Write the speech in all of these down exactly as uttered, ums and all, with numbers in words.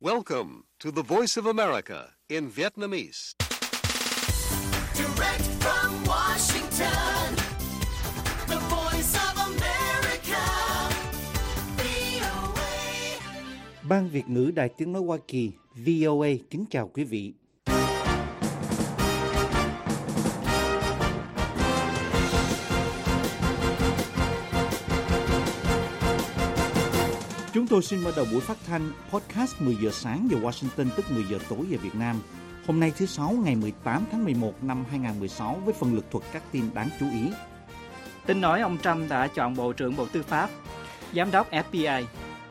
Welcome to the Voice of America in Vietnamese. Direct from Washington, the Voice of America, vê o a. Ban Việt ngữ Đài Tiếng nói Hoa Kỳ vê o a kính chào quý vị. Chúng tôi xin mở đầu buổi phát thanh podcast mười giờ sáng giờ Washington, tức mười giờ tối giờ Việt Nam. Hôm nay thứ Sáu ngày mười tám tháng mười một năm hai nghìn không trăm mười sáu với phần lược thuật các tin đáng chú ý. Tin nói ông Trump đã chọn Bộ trưởng Bộ Tư pháp, Giám đốc ép bê i.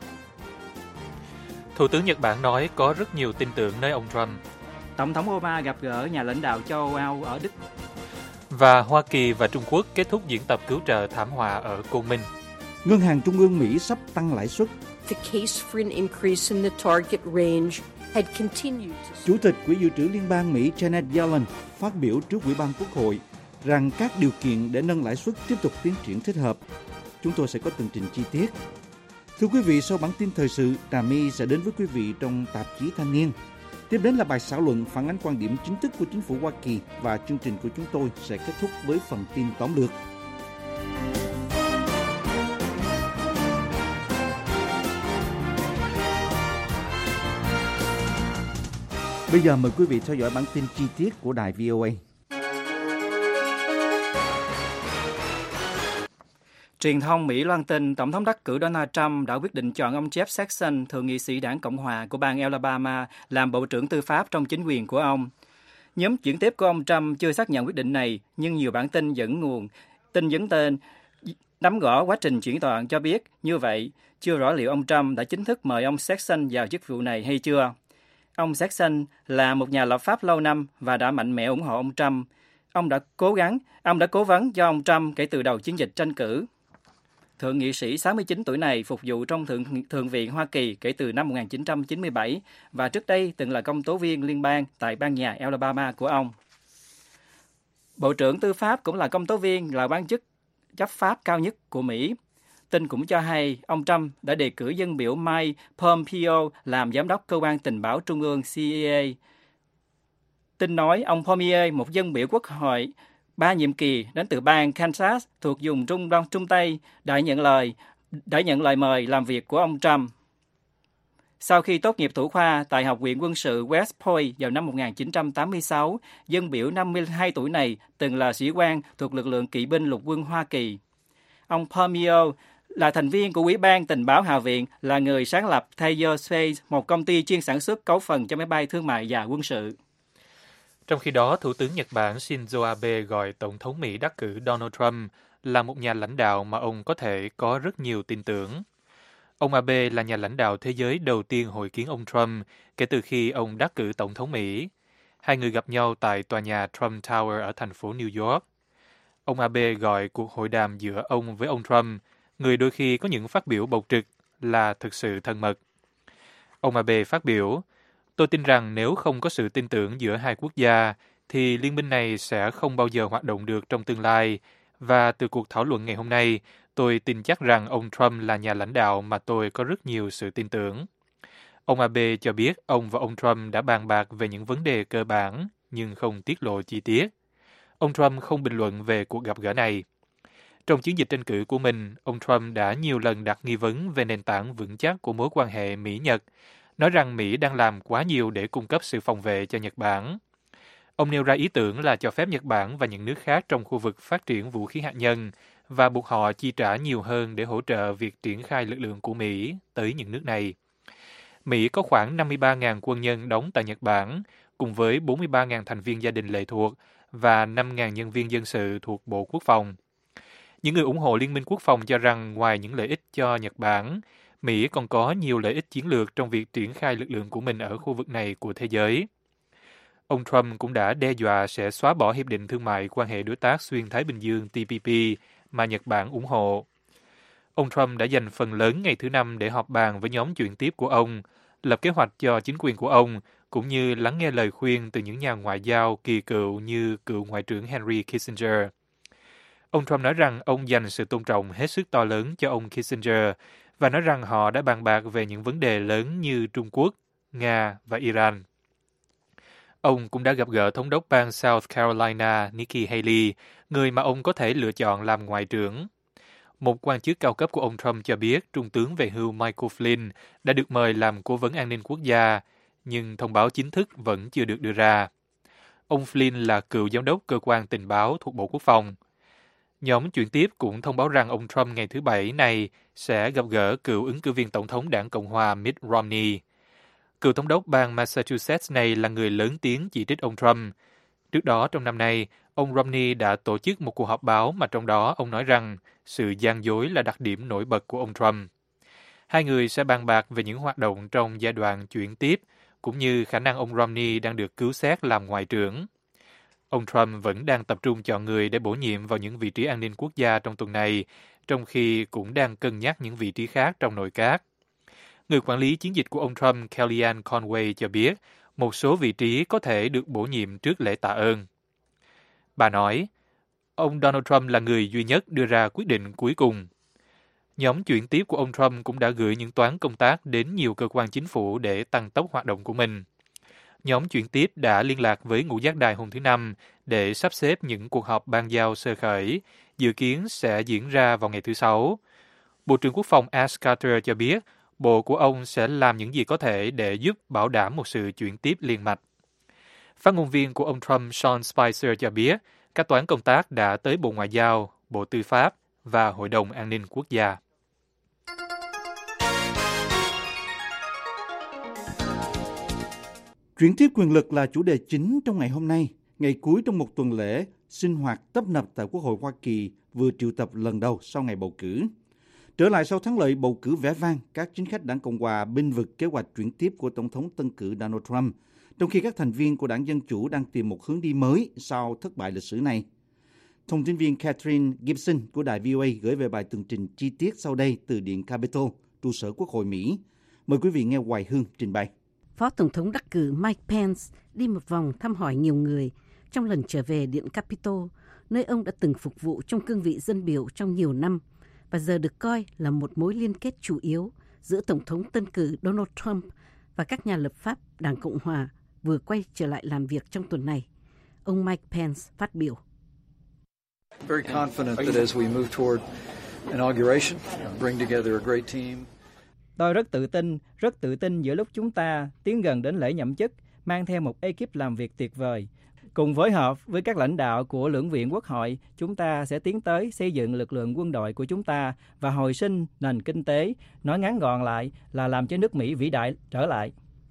Thủ tướng Nhật Bản nói có rất nhiều tin tưởng nơi ông Trump. Tổng thống Obama gặp gỡ nhà lãnh đạo châu Âu ở Đức. Và Hoa Kỳ và Trung Quốc kết thúc diễn tập cứu trợ thảm họa ở Côn Minh. Ngân hàng Trung ương Mỹ sắp tăng lãi suất. The case for an increase in the target range had continued. Chủ tịch Quỹ dự trữ Liên bang Mỹ Janet Yellen phát biểu trước Ủy ban Quốc hội rằng các điều kiện để nâng lãi suất tiếp tục tiến triển thích hợp. Chúng tôi sẽ có tường trình chi tiết. Thưa quý vị, sau bản tin thời sự, Trà My sẽ đến với quý vị trong tạp chí Thanh niên. Tiếp đến là bài xã luận phản ánh quan điểm chính thức của chính phủ Hoa Kỳ và chương trình của chúng tôi sẽ kết thúc với phần tin tóm lược. Bây giờ mời quý vị theo dõi bản tin chi tiết của đài vê o a. Truyền thông Mỹ loan tin Tổng thống đắc cử Donald Trump đã quyết định chọn ông Jeff Sessions, thượng nghị sĩ đảng Cộng hòa của bang Alabama, làm Bộ trưởng Tư pháp trong chính quyền của ông. Nhóm chuyển tiếp của ông Trump chưa xác nhận quyết định này, nhưng nhiều bản tin dẫn nguồn, tin dẫn tên, nắm rõ quá trình chuyển chọn cho biết, như vậy, chưa rõ liệu ông Trump đã chính thức mời ông Sessions vào chức vụ này hay chưa. Ông Sessions là một nhà lập pháp lâu năm và đã mạnh mẽ ủng hộ ông Trump. Ông đã cố gắng, ông đã cố vấn cho ông Trump kể từ đầu chiến dịch tranh cử. Thượng nghị sĩ sáu mươi chín tuổi này phục vụ trong Thượng, Thượng viện Hoa Kỳ kể từ năm một nghìn chín trăm chín mươi bảy và trước đây từng là công tố viên liên bang tại bang nhà Alabama của ông. Bộ trưởng Tư pháp cũng là công tố viên, là quan chức chấp pháp cao nhất của Mỹ. Tin cũng cho hay ông Trump đã đề cử dân biểu Mike Pompeo làm giám đốc cơ quan tình báo trung ương C I A. Tin nói ông Pompeo, một dân biểu quốc hội ba nhiệm kỳ đến từ bang Kansas thuộc vùng Trung Đông Trung Tây, đã nhận lời đã nhận lời mời làm việc của ông Trump. Sau khi tốt nghiệp thủ khoa tại Học viện Quân sự West Point vào năm một nghìn chín trăm tám mươi sáu, dân biểu năm mươi hai tuổi này từng là sĩ quan thuộc lực lượng kỵ binh lục quân Hoa Kỳ. Ông Pompeo là thành viên của Ủy ban Tình báo Hạ viện, là người sáng lập Tiger Space, một công ty chuyên sản xuất cấu phần cho máy bay thương mại và quân sự. Trong khi đó, Thủ tướng Nhật Bản Shinzo Abe gọi Tổng thống Mỹ đắc cử Donald Trump là một nhà lãnh đạo mà ông có thể có rất nhiều tin tưởng. Ông Abe là nhà lãnh đạo thế giới đầu tiên hội kiến ông Trump kể từ khi ông đắc cử Tổng thống Mỹ. Hai người gặp nhau tại tòa nhà Trump Tower ở thành phố New York. Ông Abe gọi cuộc hội đàm giữa ông với ông Trump, người đôi khi có những phát biểu bộc trực, là thực sự thân mật. Ông Abe phát biểu, tôi tin rằng nếu không có sự tin tưởng giữa hai quốc gia, thì liên minh này sẽ không bao giờ hoạt động được trong tương lai, và từ cuộc thảo luận ngày hôm nay, tôi tin chắc rằng ông Trump là nhà lãnh đạo mà tôi có rất nhiều sự tin tưởng. Ông Abe cho biết ông và ông Trump đã bàn bạc về những vấn đề cơ bản, nhưng không tiết lộ chi tiết. Ông Trump không bình luận về cuộc gặp gỡ này. Trong chiến dịch tranh cử của mình, ông Trump đã nhiều lần đặt nghi vấn về nền tảng vững chắc của mối quan hệ Mỹ-Nhật, nói rằng Mỹ đang làm quá nhiều để cung cấp sự phòng vệ cho Nhật Bản. Ông nêu ra ý tưởng là cho phép Nhật Bản và những nước khác trong khu vực phát triển vũ khí hạt nhân và buộc họ chi trả nhiều hơn để hỗ trợ việc triển khai lực lượng của Mỹ tới những nước này. Mỹ có khoảng năm mươi ba nghìn quân nhân đóng tại Nhật Bản, cùng với bốn mươi ba nghìn thành viên gia đình lệ thuộc và năm nghìn nhân viên dân sự thuộc Bộ Quốc phòng. Những người ủng hộ Liên minh Quốc phòng cho rằng ngoài những lợi ích cho Nhật Bản, Mỹ còn có nhiều lợi ích chiến lược trong việc triển khai lực lượng của mình ở khu vực này của thế giới. Ông Trump cũng đã đe dọa sẽ xóa bỏ Hiệp định Thương mại Quan hệ Đối tác Xuyên Thái Bình Dương T P P mà Nhật Bản ủng hộ. Ông Trump đã dành phần lớn ngày thứ Năm để họp bàn với nhóm chuyển tiếp của ông, lập kế hoạch cho chính quyền của ông, cũng như lắng nghe lời khuyên từ những nhà ngoại giao kỳ cựu như cựu Ngoại trưởng Henry Kissinger. Ông Trump nói rằng ông dành sự tôn trọng hết sức to lớn cho ông Kissinger và nói rằng họ đã bàn bạc về những vấn đề lớn như Trung Quốc, Nga và Iran. Ông cũng đã gặp gỡ thống đốc bang South Carolina Nikki Haley, người mà ông có thể lựa chọn làm ngoại trưởng. Một quan chức cao cấp của ông Trump cho biết Trung tướng về hưu Michael Flynn đã được mời làm cố vấn an ninh quốc gia, nhưng thông báo chính thức vẫn chưa được đưa ra. Ông Flynn là cựu giám đốc cơ quan tình báo thuộc Bộ Quốc phòng. Nhóm chuyển tiếp cũng thông báo rằng ông Trump ngày thứ Bảy này sẽ gặp gỡ cựu ứng cử viên tổng thống đảng Cộng hòa Mitt Romney. Cựu thống đốc bang Massachusetts này là người lớn tiếng chỉ trích ông Trump. Trước đó trong năm nay, ông Romney đã tổ chức một cuộc họp báo mà trong đó ông nói rằng sự gian dối là đặc điểm nổi bật của ông Trump. Hai người sẽ bàn bạc về những hoạt động trong giai đoạn chuyển tiếp, cũng như khả năng ông Romney đang được cứu xét làm ngoại trưởng. Ông Trump vẫn đang tập trung chọn người để bổ nhiệm vào những vị trí an ninh quốc gia trong tuần này, trong khi cũng đang cân nhắc những vị trí khác trong nội các. Người quản lý chiến dịch của ông Trump, Kellyanne Conway, cho biết một số vị trí có thể được bổ nhiệm trước lễ tạ ơn. Bà nói, ông Donald Trump là người duy nhất đưa ra quyết định cuối cùng. Nhóm chuyển tiếp của ông Trump cũng đã gửi những toán công tác đến nhiều cơ quan chính phủ để tăng tốc hoạt động của mình. Nhóm chuyển tiếp đã liên lạc với ngũ giác đài hôm thứ Năm để sắp xếp những cuộc họp ban giao sơ khởi, dự kiến sẽ diễn ra vào ngày thứ Sáu. Bộ trưởng Quốc phòng Ash Carter cho biết bộ của ông sẽ làm những gì có thể để giúp bảo đảm một sự chuyển tiếp liền mạch. Phát ngôn viên của ông Trump Sean Spicer cho biết các toán công tác đã tới Bộ Ngoại giao, Bộ Tư pháp và Hội đồng An ninh Quốc gia. Chuyển tiếp quyền lực là chủ đề chính trong ngày hôm nay, ngày cuối trong một tuần lễ sinh hoạt tấp nập tại Quốc hội Hoa Kỳ vừa triệu tập lần đầu sau ngày bầu cử. Trở lại sau thắng lợi bầu cử vẻ vang, các chính khách đảng Cộng hòa bênh vực kế hoạch chuyển tiếp của Tổng thống tân cử Donald Trump, trong khi các thành viên của đảng Dân Chủ đang tìm một hướng đi mới sau thất bại lịch sử này. Thông tin viên Catherine Gibson của đài vê o a gửi về bài tường trình chi tiết sau đây từ Điện Capitol, trụ sở Quốc hội Mỹ. Mời quý vị nghe Hoài Hương trình bày. Phó Tổng thống đắc cử Mike Pence đi một vòng thăm hỏi nhiều người trong lần trở về Điện Capitol, nơi ông đã từng phục vụ trong cương vị dân biểu trong nhiều năm và giờ được coi là một mối liên kết chủ yếu giữa Tổng thống tân cử Donald Trump và các nhà lập pháp Đảng Cộng Hòa vừa quay trở lại làm việc trong tuần này. Ông Mike Pence phát biểu. Very confident that as we move toward inauguration, bring together a great team. Tôi rất tự tin, rất tự tin giữa lúc chúng ta tiến gần đến lễ nhậm chức, mang theo một ekip làm việc tuyệt vời. Cùng phối hợp với các lãnh đạo của lưỡng viện Quốc hội, chúng ta sẽ tiến tới xây dựng lực lượng quân đội của chúng ta và hồi sinh nền kinh tế, nói ngắn gọn lại là làm cho nước Mỹ vĩ đại trở lại.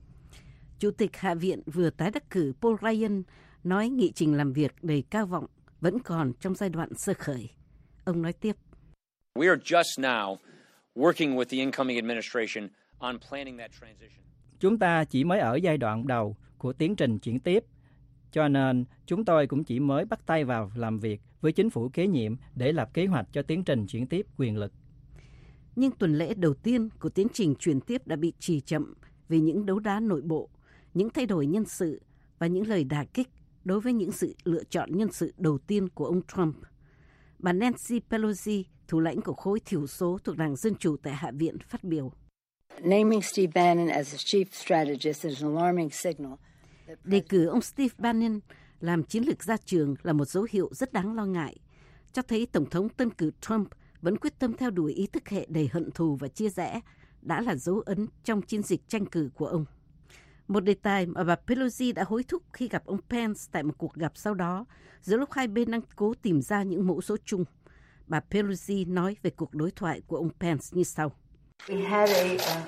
Chủ tịch Hạ viện vừa tái đắc cử Paul Ryan nói nghị trình làm việc đầy cao vọng vẫn còn trong giai đoạn sơ khởi. Ông nói tiếp. We are just now working with the incoming administration on planning that transition. Chúng ta chỉ mới ở giai đoạn đầu của tiến trình chuyển tiếp, cho nên chúng tôi cũng chỉ mới bắt tay vào làm việc với chính phủ kế nhiệm để lập kế hoạch cho tiến trình chuyển tiếp quyền lực. Nhưng tuần lễ đầu tiên của tiến trình chuyển tiếp đã bị trì chậm vì những đấu đá nội bộ, những thay đổi nhân sự và những lời đả kích đối với những sự lựa chọn nhân sự đầu tiên của ông Trump. Bà Nancy Pelosi, thủ lãnh của khối thiểu số thuộc Đảng Dân Chủ tại Hạ viện, phát biểu. Naming Steve Bannon as the chief strategist is an alarming signal. Đề cử ông Steve Bannon làm chiến lược gia trường là một dấu hiệu rất đáng lo ngại, cho thấy Tổng thống tân cử Trump vẫn quyết tâm theo đuổi ý thức hệ đầy hận thù và chia rẽ, đã là dấu ấn trong chiến dịch tranh cử của ông. Một đề tài mà bà Pelosi đã hối thúc khi gặp ông Pence tại một cuộc gặp sau đó, giữa lúc hai bên đang cố tìm ra những mẫu số chung. Bà Pelosi nói về cuộc đối thoại của ông Pence như sau. We had a uh,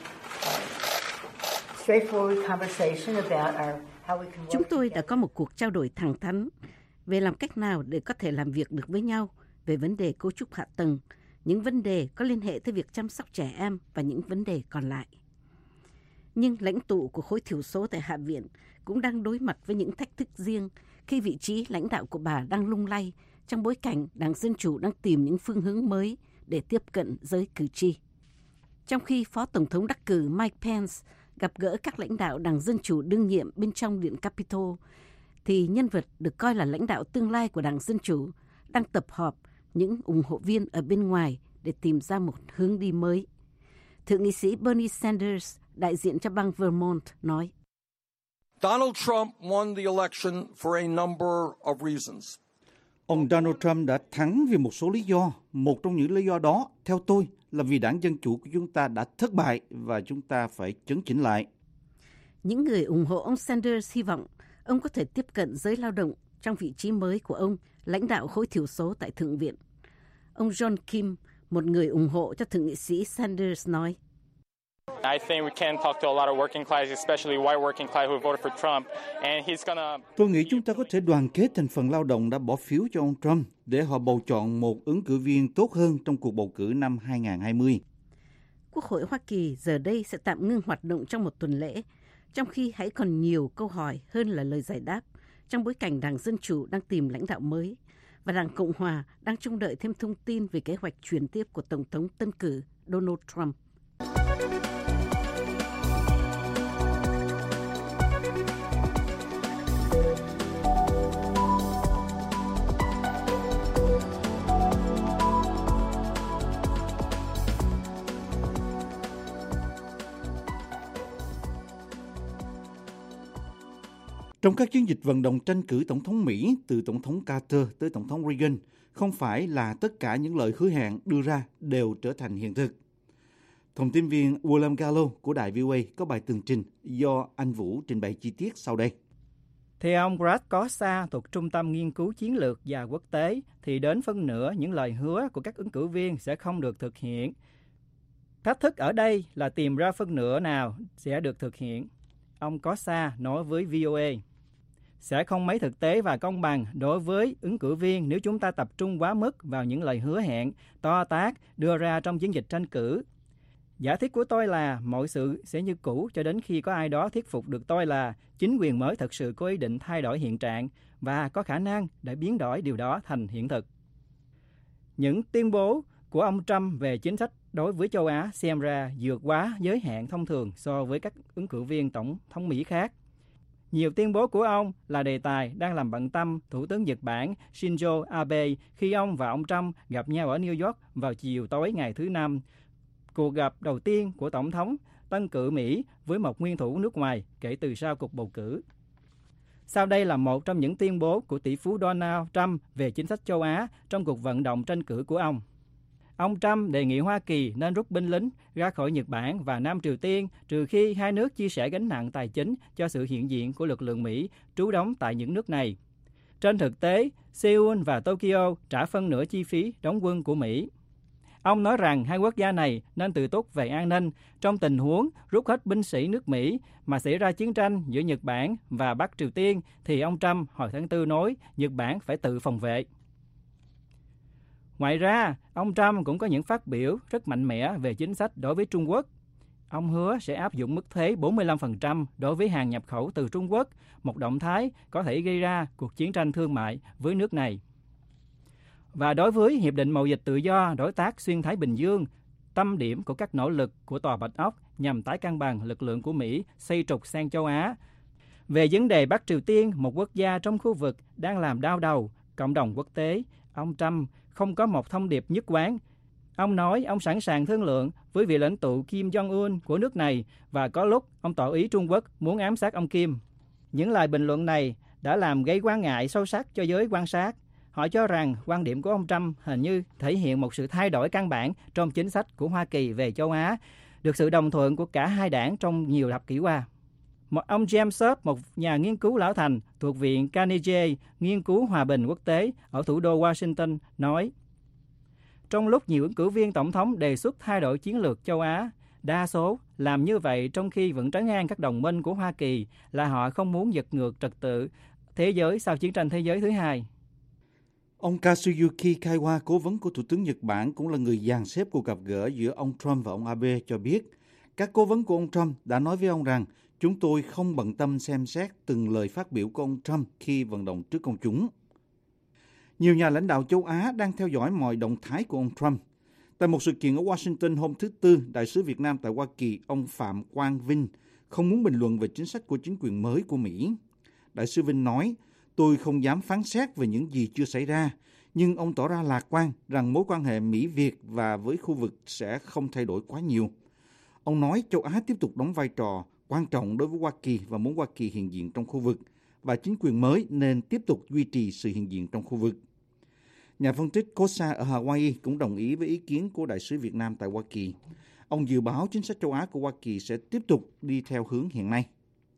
straightforward conversation about our how we can work. Chúng tôi đã có một cuộc trao đổi thẳng thắn về làm cách nào để có thể làm việc được với nhau về vấn đề cấu trúc hạ tầng, những vấn đề có liên hệ tới việc chăm sóc trẻ em và những vấn đề còn lại. Nhưng lãnh tụ của khối thiểu số tại Hạ viện cũng đang đối mặt với những thách thức riêng khi vị trí lãnh đạo của bà đang lung lay trong bối cảnh Đảng Dân Chủ đang tìm những phương hướng mới để tiếp cận giới cử tri. Trong khi Phó Tổng thống đắc cử Mike Pence gặp gỡ các lãnh đạo Đảng Dân Chủ đương nhiệm bên trong Điện Capitol, thì nhân vật được coi là lãnh đạo tương lai của Đảng Dân Chủ đang tập họp những ủng hộ viên ở bên ngoài để tìm ra một hướng đi mới. Thượng nghị sĩ Bernie Sanders đại diện cho bang Vermont, nói. Donald Trump won the election for a number of reasons. Ông Donald Trump đã thắng vì một số lý do. Một trong những lý do đó, theo tôi, là vì đảng Dân Chủ của chúng ta đã thất bại và chúng ta phải chấn chỉnh lại. Những người ủng hộ ông Sanders hy vọng ông có thể tiếp cận giới lao động trong vị trí mới của ông, lãnh đạo khối thiểu số tại Thượng viện. Ông John Kim, một người ủng hộ cho Thượng nghị sĩ Sanders, nói. I think we can talk to a lot of working class, especially white working class who voted for Trump, and he's gonna... Tôi nghĩ chúng ta có thể đoàn kết thành phần lao động đã bỏ phiếu cho ông Trump để họ bầu chọn một ứng cử viên tốt hơn trong cuộc bầu cử năm hai không hai không. Quốc hội Hoa Kỳ giờ đây sẽ tạm ngưng hoạt động trong một tuần lễ, trong khi hãy còn nhiều câu hỏi hơn là lời giải đáp, trong bối cảnh Đảng Dân Chủ đang tìm lãnh đạo mới và Đảng Cộng Hòa đang trông đợi thêm thông tin về kế hoạch chuyển tiếp của Tổng thống tân cử Donald Trump. Trong các chiến dịch vận động tranh cử Tổng thống Mỹ, từ Tổng thống Carter tới Tổng thống Reagan, không phải là tất cả những lời hứa hẹn đưa ra đều trở thành hiện thực. Thông tin viên William Gallo của đài vê o a có bài tường trình do anh Vũ trình bày chi tiết sau đây. Theo ông Brad Costa thuộc Trung tâm Nghiên cứu Chiến lược và Quốc tế, thì đến phân nửa những lời hứa của các ứng cử viên sẽ không được thực hiện. Thách thức ở đây là tìm ra phân nửa nào sẽ được thực hiện. Ông Costa nói với vê o a, sẽ không mấy thực tế và công bằng đối với ứng cử viên nếu chúng ta tập trung quá mức vào những lời hứa hẹn, to tát đưa ra trong chiến dịch tranh cử. Giả thiết của tôi là mọi sự sẽ như cũ cho đến khi có ai đó thuyết phục được tôi là chính quyền mới thật sự có ý định thay đổi hiện trạng và có khả năng để biến đổi điều đó thành hiện thực. Những tuyên bố của ông Trump về chính sách đối với châu Á xem ra vượt quá giới hạn thông thường so với các ứng cử viên tổng thống Mỹ khác. Nhiều tuyên bố của ông là đề tài đang làm bận tâm Thủ tướng Nhật Bản Shinzo Abe khi ông và ông Trump gặp nhau ở New York vào chiều tối ngày thứ Năm, cuộc gặp đầu tiên của Tổng thống tân cử Mỹ với một nguyên thủ nước ngoài kể từ sau cuộc bầu cử. Sau đây là một trong những tuyên bố của tỷ phú Donald Trump về chính sách châu Á trong cuộc vận động tranh cử của ông. Ông Trump đề nghị Hoa Kỳ nên rút binh lính ra khỏi Nhật Bản và Nam Triều Tiên trừ khi hai nước chia sẻ gánh nặng tài chính cho sự hiện diện của lực lượng Mỹ trú đóng tại những nước này. Trên thực tế, Seoul và Tokyo trả phân nửa chi phí đóng quân của Mỹ. Ông nói rằng hai quốc gia này nên tự túc về an ninh trong tình huống rút hết binh sĩ nước Mỹ mà xảy ra chiến tranh giữa Nhật Bản và Bắc Triều Tiên thì ông Trump hồi tháng tư nói Nhật Bản phải tự phòng vệ. Ngoài ra, ông Trump cũng có những phát biểu rất mạnh mẽ về chính sách đối với Trung Quốc. Ông hứa sẽ áp dụng mức thuế bốn mươi lăm phần trăm đối với hàng nhập khẩu từ Trung Quốc, một động thái có thể gây ra cuộc chiến tranh thương mại với nước này. Và đối với Hiệp định Mậu dịch Tự do Đối tác Xuyên Thái Bình Dương, tâm điểm của các nỗ lực của Tòa Bạch Ốc nhằm tái cân bằng lực lượng của Mỹ xây trục sang châu Á. Về vấn đề Bắc Triều Tiên, một quốc gia trong khu vực đang làm đau đầu cộng đồng quốc tế, ông Trump không có một thông điệp nhất quán. Ông nói ông sẵn sàng thương lượng với vị lãnh tụ Kim Jong-un của nước này và có lúc ông tỏ ý Trung Quốc muốn ám sát ông Kim. Những lời bình luận này đã làm gây quan ngại sâu sắc cho giới quan sát. Họ cho rằng quan điểm của ông Trump hình như thể hiện một sự thay đổi căn bản trong chính sách của Hoa Kỳ về châu Á, được sự đồng thuận của cả hai đảng trong nhiều thập kỷ qua. Một ông James Sharp, một nhà nghiên cứu lão thành thuộc Viện Carnegie nghiên cứu hòa bình quốc tế ở thủ đô Washington, nói trong lúc nhiều ứng cử viên tổng thống đề xuất thay đổi chiến lược châu Á, đa số làm như vậy trong khi vẫn trấn an các đồng minh của Hoa Kỳ là họ không muốn giật ngược trật tự thế giới sau chiến tranh thế giới thứ hai. Ông Kazuyuki Kaiwa, cố vấn của Thủ tướng Nhật Bản, cũng là người dàn xếp cuộc gặp gỡ giữa ông Trump và ông Abe, cho biết các cố vấn của ông Trump đã nói với ông rằng chúng tôi không bận tâm xem xét từng lời phát biểu của ông Trump khi vận động trước công chúng. Nhiều nhà lãnh đạo châu Á đang theo dõi mọi động thái của ông Trump. Tại một sự kiện ở Washington hôm thứ Tư, Đại sứ Việt Nam tại Hoa Kỳ, ông Phạm Quang Vinh, không muốn bình luận về chính sách của chính quyền mới của Mỹ. Đại sứ Vinh nói, tôi không dám phán xét về những gì chưa xảy ra, nhưng ông tỏ ra lạc quan rằng mối quan hệ Mỹ-Việt và với khu vực sẽ không thay đổi quá nhiều. Ông nói châu Á tiếp tục đóng vai trò quan trọng đối với Hoa Kỳ và muốn Hoa Kỳ hiện diện trong khu vực, và chính quyền mới nên tiếp tục duy trì sự hiện diện trong khu vực. Nhà phân tích Kosa ở Hawaii cũng đồng ý với ý kiến của Đại sứ Việt Nam tại Hoa Kỳ. Ông dự báo chính sách châu Á của Hoa Kỳ sẽ tiếp tục đi theo hướng hiện nay.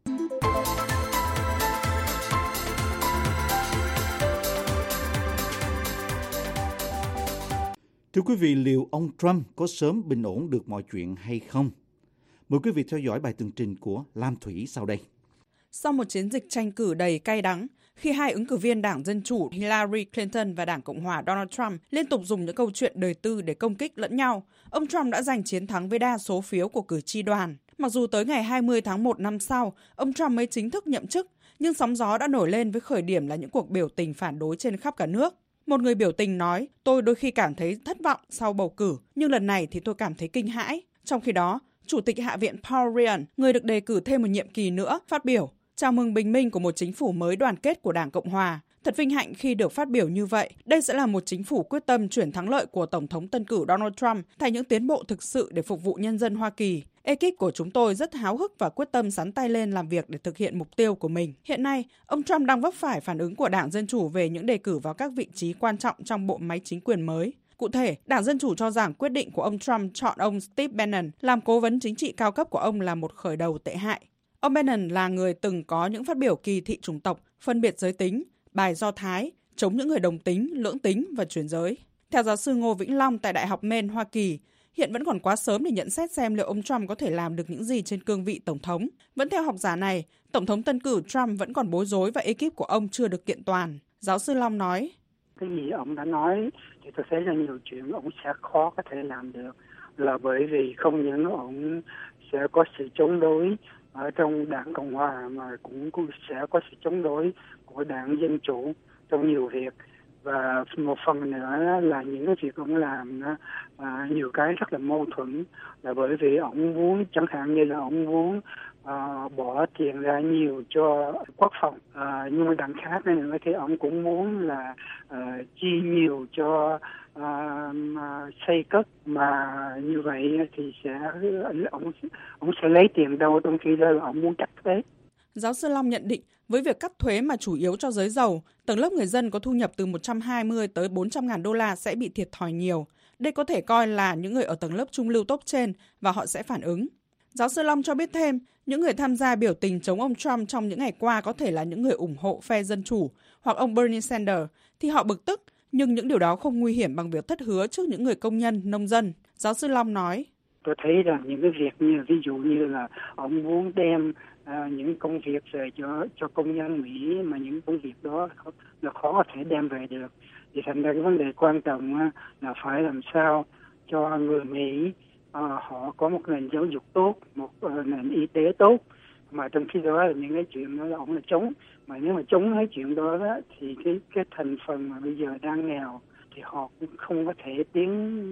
Thưa quý vị, liệu ông Trump có sớm bình ổn được mọi chuyện hay không? Mời quý vị theo dõi bài tường trình của Lam Thủy sau đây. Sau một chiến dịch tranh cử đầy cay đắng, khi hai ứng cử viên Đảng Dân Chủ Hillary Clinton và Đảng Cộng hòa Donald Trump liên tục dùng những câu chuyện đời tư để công kích lẫn nhau, ông Trump đã giành chiến thắng với đa số phiếu của cử tri đoàn. Mặc dù tới ngày hai mươi tháng một năm sau, ông Trump mới chính thức nhậm chức, nhưng sóng gió đã nổi lên với khởi điểm là những cuộc biểu tình phản đối trên khắp cả nước. Một người biểu tình nói, tôi đôi khi cảm thấy thất vọng sau bầu cử, nhưng lần này thì tôi cảm thấy kinh hãi. Trong khi đó, Chủ tịch Hạ viện Paul Ryan, người được đề cử thêm một nhiệm kỳ nữa, phát biểu, chào mừng bình minh của một chính phủ mới đoàn kết của Đảng Cộng Hòa. Thật vinh hạnh khi được phát biểu như vậy. Đây sẽ là một chính phủ quyết tâm chuyển thắng lợi của Tổng thống tân cử Donald Trump thành những tiến bộ thực sự để phục vụ nhân dân Hoa Kỳ. Ekip của chúng tôi rất háo hức và quyết tâm sắn tay lên làm việc để thực hiện mục tiêu của mình. Hiện nay, ông Trump đang vấp phải phản ứng của Đảng Dân Chủ về những đề cử vào các vị trí quan trọng trong bộ máy chính quyền mới. Cụ thể, Đảng Dân Chủ cho rằng quyết định của ông Trump chọn ông Steve Bannon làm cố vấn chính trị cao cấp của ông là một khởi đầu tệ hại. Ông Bannon là người từng có những phát biểu kỳ thị chủng tộc, phân biệt giới tính, bài Do Thái, chống những người đồng tính, lưỡng tính và chuyển giới. Theo giáo sư Ngô Vĩnh Long tại Đại học Maine, Hoa Kỳ, hiện vẫn còn quá sớm để nhận xét xem liệu ông Trump có thể làm được những gì trên cương vị Tổng thống. Vẫn theo học giả này, Tổng thống tân cử Trump vẫn còn bối rối và ekip của ông chưa được kiện toàn. Giáo sư Long nói, cái gì ông đã nói thì tôi thấy là nhiều chuyện ông sẽ khó có thể làm được, là bởi vì không những ông sẽ có sự chống đối ở trong Đảng Cộng Hòa mà cũng sẽ có sự chống đối của Đảng Dân Chủ trong nhiều việc. Và một phần nữa là những cái việc ông làm à, nhiều cái rất là mâu thuẫn, là bởi vì ông muốn, chẳng hạn như là ông muốn à, bỏ tiền ra nhiều cho quốc phòng, à, nhưng mà đằng khác nữa thì ông cũng muốn là à, chi nhiều cho à, xây cất, mà như vậy thì sẽ ông ông sẽ lấy tiền đâu, trong khi đó là ông muốn cắt thuế. Giáo sư Long nhận định, với việc cắt thuế mà chủ yếu cho giới giàu, tầng lớp người dân có thu nhập từ một trăm hai mươi tới bốn trăm ngàn đô la sẽ bị thiệt thòi nhiều. Đây có thể coi là những người ở tầng lớp trung lưu top trên và họ sẽ phản ứng. Giáo sư Long cho biết thêm, những người tham gia biểu tình chống ông Trump trong những ngày qua có thể là những người ủng hộ phe Dân Chủ hoặc ông Bernie Sanders, thì họ bực tức, nhưng những điều đó không nguy hiểm bằng việc thất hứa trước những người công nhân, nông dân. Giáo sư Long nói, tôi thấy rằng những cái việc như ví dụ như là ông muốn đem à, những công việc về cho cho công nhân Mỹ, mà những công việc đó là khó có thể đem về được, thì thành ra cái vấn đề quan trọng là phải làm sao cho người Mỹ à, họ có một nền giáo dục tốt, một uh, nền y tế tốt, mà trong khi đó là những cái chuyện đó là ông là chống, mà nếu mà chống cái chuyện đó, đó thì cái cái thành phần mà bây giờ đang nghèo thì họ cũng không có thể tiến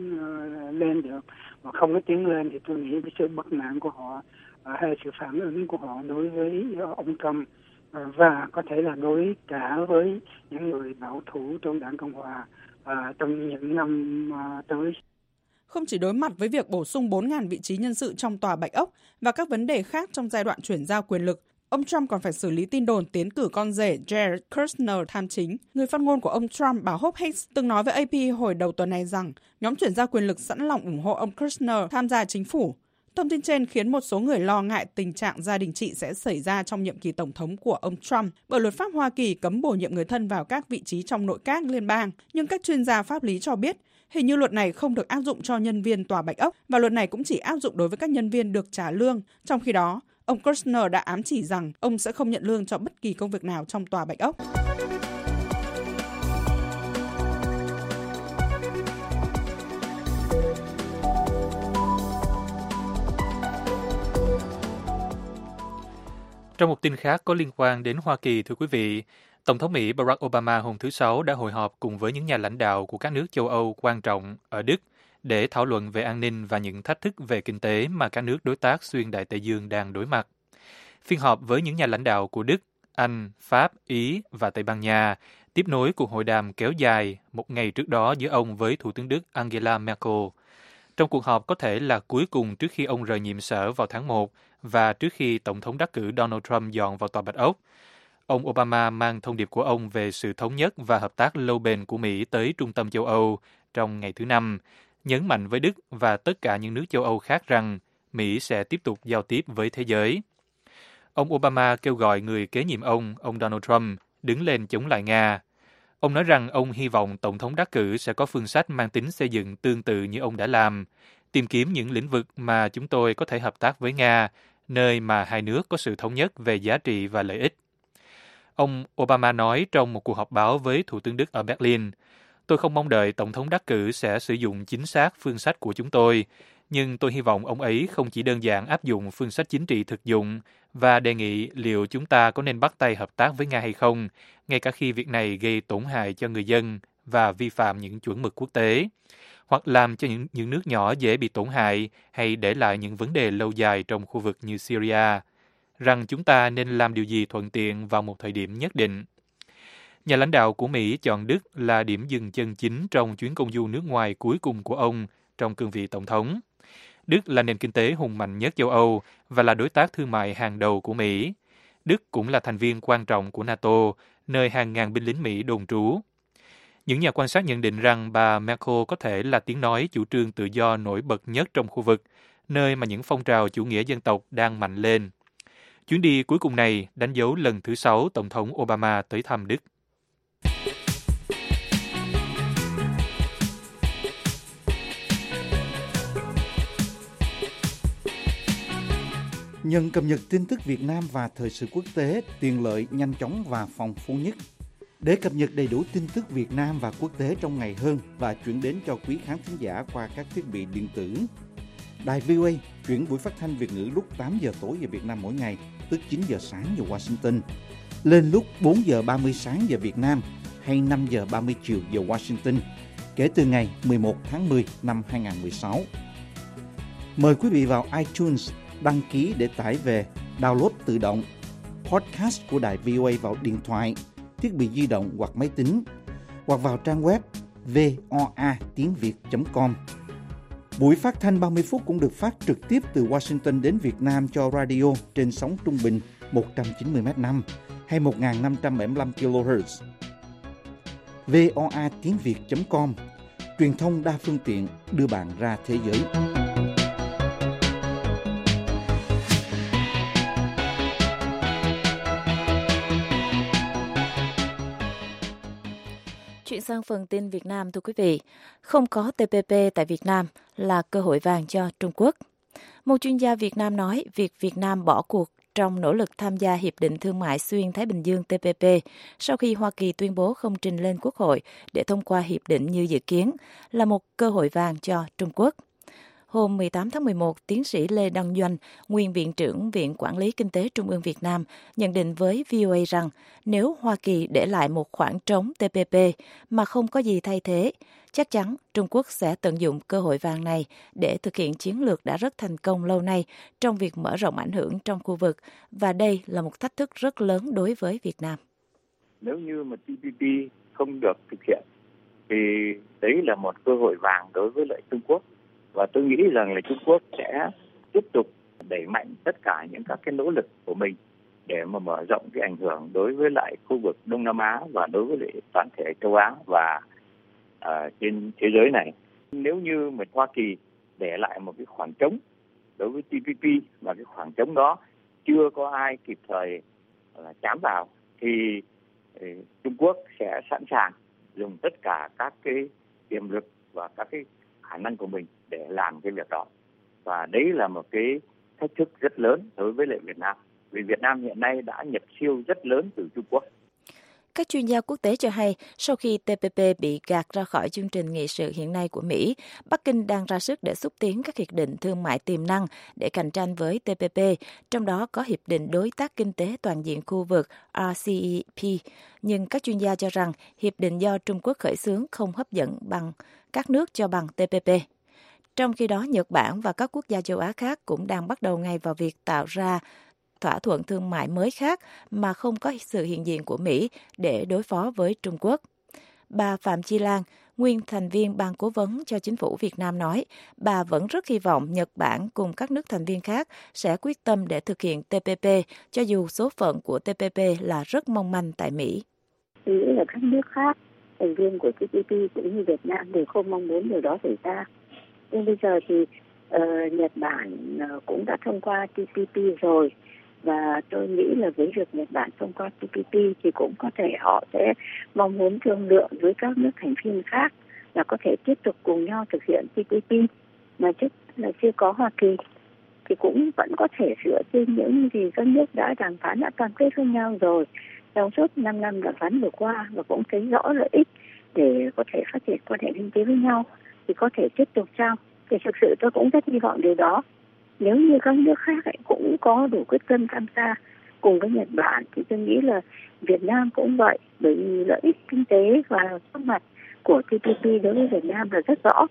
uh, lên được, mà không có tiến lên thì tôi nghĩ cái sự bất mãn của họ uh, hay sự phản ứng của họ đối với uh, ông Trump uh, và có thể là đối cả với những người bảo thủ trong Đảng Cộng Hòa uh, trong những năm uh, tới. Không chỉ đối mặt với việc bổ sung bốn nghìn vị trí nhân sự trong tòa Bạch Ốc và các vấn đề khác trong giai đoạn chuyển giao quyền lực, ông Trump còn phải xử lý tin đồn tiến cử con rể Jared Kushner tham chính. Người phát ngôn của ông Trump, bà Hope Hicks, từng nói với a pê hồi đầu tuần này rằng nhóm chuyển giao quyền lực sẵn lòng ủng hộ ông Kushner tham gia chính phủ. Thông tin trên khiến một số người lo ngại tình trạng gia đình trị sẽ xảy ra trong nhiệm kỳ tổng thống của ông Trump, bởi luật pháp Hoa Kỳ cấm bổ nhiệm người thân vào các vị trí trong nội các liên bang. Nhưng các chuyên gia pháp lý cho biết, hình như luật này không được áp dụng cho nhân viên tòa Bạch Ốc, và luật này cũng chỉ áp dụng đối với các nhân viên được trả lương. Trong khi đó, ông Kushner đã ám chỉ rằng ông sẽ không nhận lương cho bất kỳ công việc nào trong tòa Bạch Ốc. Trong một tin khác có liên quan đến Hoa Kỳ, thưa quý vị, Tổng thống Mỹ Barack Obama hôm thứ Sáu đã hội họp cùng với những nhà lãnh đạo của các nước châu Âu quan trọng ở Đức để thảo luận về an ninh và những thách thức về kinh tế mà các nước đối tác xuyên Đại Tây Dương đang đối mặt. Phiên họp với những nhà lãnh đạo của Đức, Anh, Pháp, Ý và Tây Ban Nha tiếp nối cuộc hội đàm kéo dài một ngày trước đó giữa ông với Thủ tướng Đức Angela Merkel. Trong cuộc họp có thể là cuối cùng trước khi ông rời nhiệm sở vào tháng một và trước khi Tổng thống đắc cử Donald Trump dọn vào Tòa Bạch Ốc, ông Obama mang thông điệp của ông về sự thống nhất và hợp tác lâu bền của Mỹ tới Trung tâm châu Âu trong ngày thứ Năm, nhấn mạnh với Đức và tất cả những nước châu Âu khác rằng Mỹ sẽ tiếp tục giao tiếp với thế giới. Ông Obama kêu gọi người kế nhiệm ông, ông Donald Trump, đứng lên chống lại Nga. Ông nói rằng ông hy vọng Tổng thống đắc cử sẽ có phương sách mang tính xây dựng tương tự như ông đã làm, tìm kiếm những lĩnh vực mà chúng tôi có thể hợp tác với Nga, nơi mà hai nước có sự thống nhất về giá trị và lợi ích. Ông Obama nói trong một cuộc họp báo với Thủ tướng Đức ở Berlin, tôi không mong đợi Tổng thống đắc cử sẽ sử dụng chính xác phương sách của chúng tôi, nhưng tôi hy vọng ông ấy không chỉ đơn giản áp dụng phương sách chính trị thực dụng và đề nghị liệu chúng ta có nên bắt tay hợp tác với Nga hay không, ngay cả khi việc này gây tổn hại cho người dân và vi phạm những chuẩn mực quốc tế, hoặc làm cho những, những nước nhỏ dễ bị tổn hại hay để lại những vấn đề lâu dài trong khu vực như Syria, rằng chúng ta nên làm điều gì thuận tiện vào một thời điểm nhất định. Nhà lãnh đạo của Mỹ chọn Đức là điểm dừng chân chính trong chuyến công du nước ngoài cuối cùng của ông trong cương vị Tổng thống. Đức là nền kinh tế hùng mạnh nhất châu Âu và là đối tác thương mại hàng đầu của Mỹ. Đức cũng là thành viên quan trọng của NATO, nơi hàng ngàn binh lính Mỹ đồn trú. Những nhà quan sát nhận định rằng bà Merkel có thể là tiếng nói chủ trương tự do nổi bật nhất trong khu vực, nơi mà những phong trào chủ nghĩa dân tộc đang mạnh lên. Chuyến đi cuối cùng này đánh dấu lần thứ sáu Tổng thống Obama tới thăm Đức. Nhận cập nhật tin tức Việt Nam và thời sự quốc tế, tiện lợi, nhanh chóng và phong phú nhất. Để cập nhật đầy đủ tin tức Việt Nam và quốc tế trong ngày hơn và chuyển đến cho quý khán thính giả qua các thiết bị điện tử, Đài vê o a chuyển buổi phát thanh Việt ngữ lúc tám giờ tối giờ Việt Nam mỗi ngày, tức chín giờ sáng giờ Washington, lên lúc bốn giờ ba mươi sáng giờ Việt Nam hay năm giờ ba mươi chiều giờ Washington, kể từ ngày mười một tháng mười năm hai nghìn không trăm mười sáu. Mời quý vị vào iTunes đăng ký để tải về, download tự động podcast của Đài vê o a vào điện thoại, thiết bị di động hoặc máy tính, hoặc vào trang web voa tiếng việt chấm com. Buổi phát thanh ba mươi phút cũng được phát trực tiếp từ Washington đến Việt Nam cho radio trên sóng trung bình một trăm chín mươi mét năm hay một nghìn năm trăm bảy mươi lăm ki lô héc. voa tiếng việt chấm com, truyền thông đa phương tiện đưa bạn ra thế giới. Chuyển sang phần tin Việt Nam, thưa quý vị, không có tê pê pê tại Việt Nam là cơ hội vàng cho Trung Quốc. Một chuyên gia Việt Nam nói việc Việt Nam bỏ cuộc trong nỗ lực tham gia Hiệp định Thương mại Xuyên Thái Bình Dương tê pê pê sau khi Hoa Kỳ tuyên bố không trình lên Quốc hội để thông qua hiệp định như dự kiến là một cơ hội vàng cho Trung Quốc. Hôm mười tám tháng mười một, tiến sĩ Lê Đăng Doanh, nguyên Viện trưởng Viện Quản lý Kinh tế Trung ương Việt Nam, nhận định với vê o a rằng nếu Hoa Kỳ để lại một khoảng trống tê pê pê mà không có gì thay thế, chắc chắn Trung Quốc sẽ tận dụng cơ hội vàng này để thực hiện chiến lược đã rất thành công lâu nay trong việc mở rộng ảnh hưởng trong khu vực, và đây là một thách thức rất lớn đối với Việt Nam. Nếu như mà tê pê pê không được thực hiện, thì đấy là một cơ hội vàng đối với lại Trung Quốc. Và tôi nghĩ rằng là Trung Quốc sẽ tiếp tục đẩy mạnh tất cả những các cái nỗ lực của mình để mà mở rộng cái ảnh hưởng đối với lại khu vực Đông Nam Á và đối với lại toàn thể châu Á và uh, trên thế giới này. Nếu như mà Hoa Kỳ để lại một cái khoảng trống đối với tê pê pê và cái khoảng trống đó chưa có ai kịp thời uh, chám vào, thì uh, Trung Quốc sẽ sẵn sàng dùng tất cả các cái tiềm lực và các cái khả năng của mình để làm cái việc đó. Và đấy là một cái thách thức rất lớn đối với lại Việt Nam. Vì Việt Nam hiện nay đã nhập siêu rất lớn từ Trung Quốc. Các chuyên gia quốc tế cho hay, sau khi tê pê pê bị gạt ra khỏi chương trình nghị sự hiện nay của Mỹ, Bắc Kinh đang ra sức để xúc tiến các hiệp định thương mại tiềm năng để cạnh tranh với tê pê pê, trong đó có Hiệp định Đối tác Kinh tế Toàn diện khu vực rờ xê e pê. Nhưng các chuyên gia cho rằng hiệp định do Trung Quốc khởi xướng không hấp dẫn bằng các nước cho bằng tê pê pê. Trong khi đó, Nhật Bản và các quốc gia châu Á khác cũng đang bắt đầu ngay vào việc tạo ra thỏa thuận thương mại mới khác mà không có sự hiện diện của Mỹ để đối phó với Trung Quốc. Bà Phạm Chi Lan, nguyên thành viên ban cố vấn cho chính phủ Việt Nam nói, bà vẫn rất hy vọng Nhật Bản cùng các nước thành viên khác sẽ quyết tâm để thực hiện tê pê pê, cho dù số phận của tê pê pê là rất mong manh tại Mỹ. Tôi nghĩ là các nước khác, thành viên của tê pê pê cũng như Việt Nam đều không mong muốn điều đó xảy ra. Nhưng bây giờ thì uh, Nhật Bản uh, cũng đã thông qua tê pê pê rồi. Và tôi nghĩ là với việc Nhật Bản thông qua tê pê pê thì cũng có thể họ sẽ mong muốn thương lượng với các nước thành viên khác là có thể tiếp tục cùng nhau thực hiện tê pê pê. Mà trước là chưa có Hoa Kỳ thì cũng vẫn có thể dựa trên những gì các nước đã đàm phán, đã cam kết với nhau rồi trong suốt năm năm đàm phán vừa qua, và cũng thấy rõ lợi ích để có thể phát triển quan hệ kinh tế với nhau thì có thể tiếp tục trao. Thì thực sự tôi cũng rất hy vọng điều đó. Nếu như các nước khác ấy cũng có đủ quyết tâm tham gia cùng với Nhật Bản thì tôi nghĩ là Việt Nam cũng vậy, bởi vì lợi ích kinh tế và các mặt của tê pê pê đối với Việt Nam là rất rõ.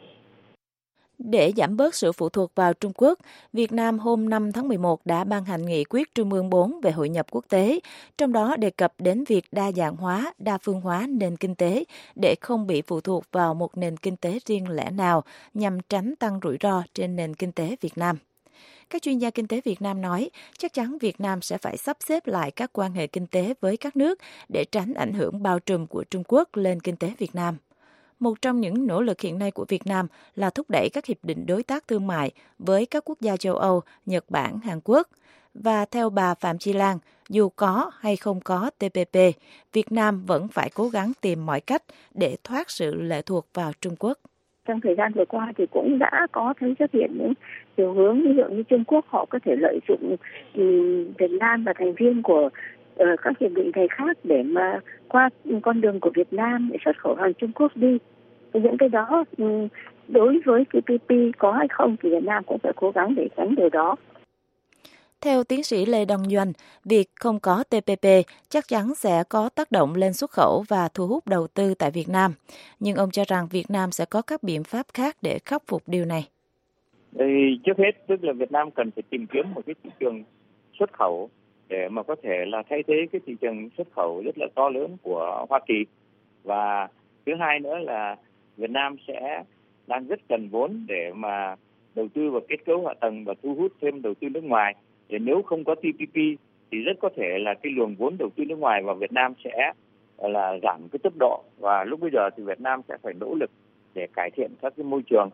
Để giảm bớt sự phụ thuộc vào Trung Quốc, Việt Nam hôm năm tháng mười một đã ban hành nghị quyết Trung ương bốn về hội nhập quốc tế, trong đó đề cập đến việc đa dạng hóa, đa phương hóa nền kinh tế để không bị phụ thuộc vào một nền kinh tế riêng lẻ nào nhằm tránh tăng rủi ro trên nền kinh tế Việt Nam. Các chuyên gia kinh tế Việt Nam nói, chắc chắn Việt Nam sẽ phải sắp xếp lại các quan hệ kinh tế với các nước để tránh ảnh hưởng bao trùm của Trung Quốc lên kinh tế Việt Nam. Một trong những nỗ lực hiện nay của Việt Nam là thúc đẩy các hiệp định đối tác thương mại với các quốc gia châu Âu, Nhật Bản, Hàn Quốc. Và theo bà Phạm Chi Lan, dù có hay không có tê pê pê, Việt Nam vẫn phải cố gắng tìm mọi cách để thoát sự lệ thuộc vào Trung Quốc. Trong thời gian vừa qua thì cũng đã có thấy xuất hiện những chiều hướng, ví dụ như Trung Quốc họ có thể lợi dụng Việt Nam và thành viên của uh, các hiệp định này khác để mà qua con đường của Việt Nam để xuất khẩu hàng Trung Quốc đi. Thì những cái đó um, đối với tê pê pê có hay không thì Việt Nam cũng phải cố gắng để tránh điều đó. Theo tiến sĩ Lê Đông Doanh, việc không có tê pê pê chắc chắn sẽ có tác động lên xuất khẩu và thu hút đầu tư tại Việt Nam. Nhưng ông cho rằng Việt Nam sẽ có các biện pháp khác để khắc phục điều này. Thì trước hết, tức là Việt Nam cần phải tìm kiếm một cái thị trường xuất khẩu để mà có thể là thay thế cái thị trường xuất khẩu rất là to lớn của Hoa Kỳ. Và thứ hai nữa là Việt Nam sẽ đang rất cần vốn để mà đầu tư vào kết cấu hạ tầng và thu hút thêm đầu tư nước ngoài. Để nếu không có tê pê pê thì rất có thể là cái luồng vốn đầu tư nước ngoài vào Việt Nam sẽ là giảm cái tốc độ, và lúc bây giờ thì Việt Nam sẽ phải nỗ lực để cải thiện các cái môi trường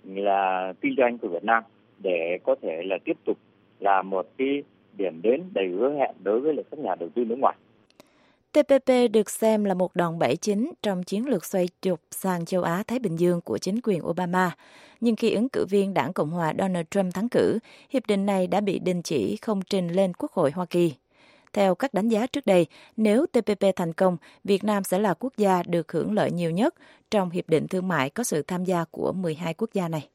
là kinh doanh của Việt Nam để có thể là tiếp tục là một cái điểm đến đầy hứa hẹn đối với các nhà đầu tư nước ngoài. tê pê pê được xem là một đòn bẩy chính trong chiến lược xoay trục sang châu Á-Thái Bình Dương của chính quyền Obama. Nhưng khi ứng cử viên đảng Cộng hòa Donald Trump thắng cử, hiệp định này đã bị đình chỉ không trình lên Quốc hội Hoa Kỳ. Theo các đánh giá trước đây, nếu tê pê pê thành công, Việt Nam sẽ là quốc gia được hưởng lợi nhiều nhất trong hiệp định thương mại có sự tham gia của mười hai quốc gia này.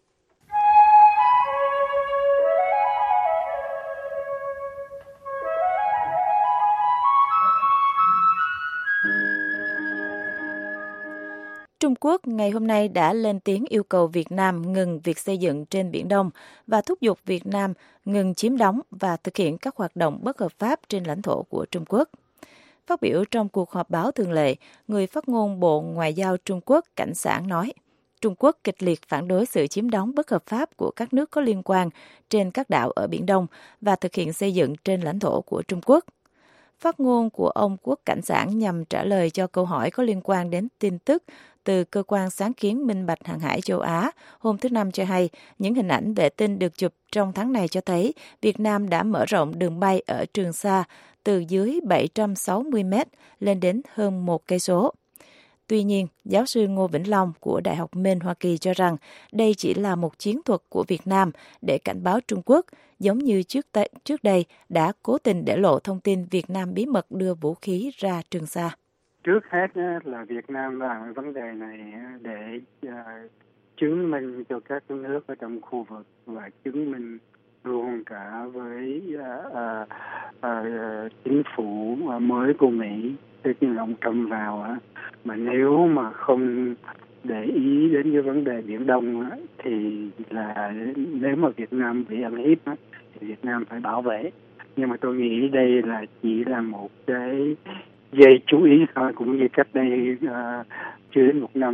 Trung Quốc ngày hôm nay đã lên tiếng yêu cầu Việt Nam ngừng việc xây dựng trên Biển Đông và thúc giục Việt Nam ngừng chiếm đóng và thực hiện các hoạt động bất hợp pháp trên lãnh thổ của Trung Quốc. Phát biểu trong cuộc họp báo thường lệ, người phát ngôn Bộ Ngoại giao Trung Quốc Cảnh Sảng nói, Trung Quốc kịch liệt phản đối sự chiếm đóng bất hợp pháp của các nước có liên quan trên các đảo ở Biển Đông và thực hiện xây dựng trên lãnh thổ của Trung Quốc. Phát ngôn của ông Quốc Cảnh Sảng nhằm trả lời cho câu hỏi có liên quan đến tin tức từ Cơ quan Sáng kiến Minh bạch Hàng hải châu Á hôm thứ Năm cho hay những hình ảnh vệ tinh được chụp trong tháng này cho thấy Việt Nam đã mở rộng đường bay ở Trường Sa từ dưới bảy trăm sáu mươi mét lên đến hơn một cây số. Tuy nhiên, giáo sư Ngô Vĩnh Long của Đại học Maine Hoa Kỳ cho rằng đây chỉ là một chiến thuật của Việt Nam để cảnh báo Trung Quốc, giống như trước, t- trước đây đã cố tình để lộ thông tin Việt Nam bí mật đưa vũ khí ra Trường Sa. Trước hết là Việt Nam làm vấn đề này để uh, chứng minh cho các nước ở trong khu vực và chứng minh luôn cả với uh, uh, uh, chính phủ mới của Mỹ, tức là ông Trump vào uh, mà nếu mà không để ý đến cái vấn đề Biển Đông uh, thì là nếu mà Việt Nam bị ăn hiếp uh, thì Việt Nam phải bảo vệ. Nhưng mà tôi nghĩ đây là chỉ là một cái gây chú ý thôi, cũng như cách đây uh, chưa đến một năm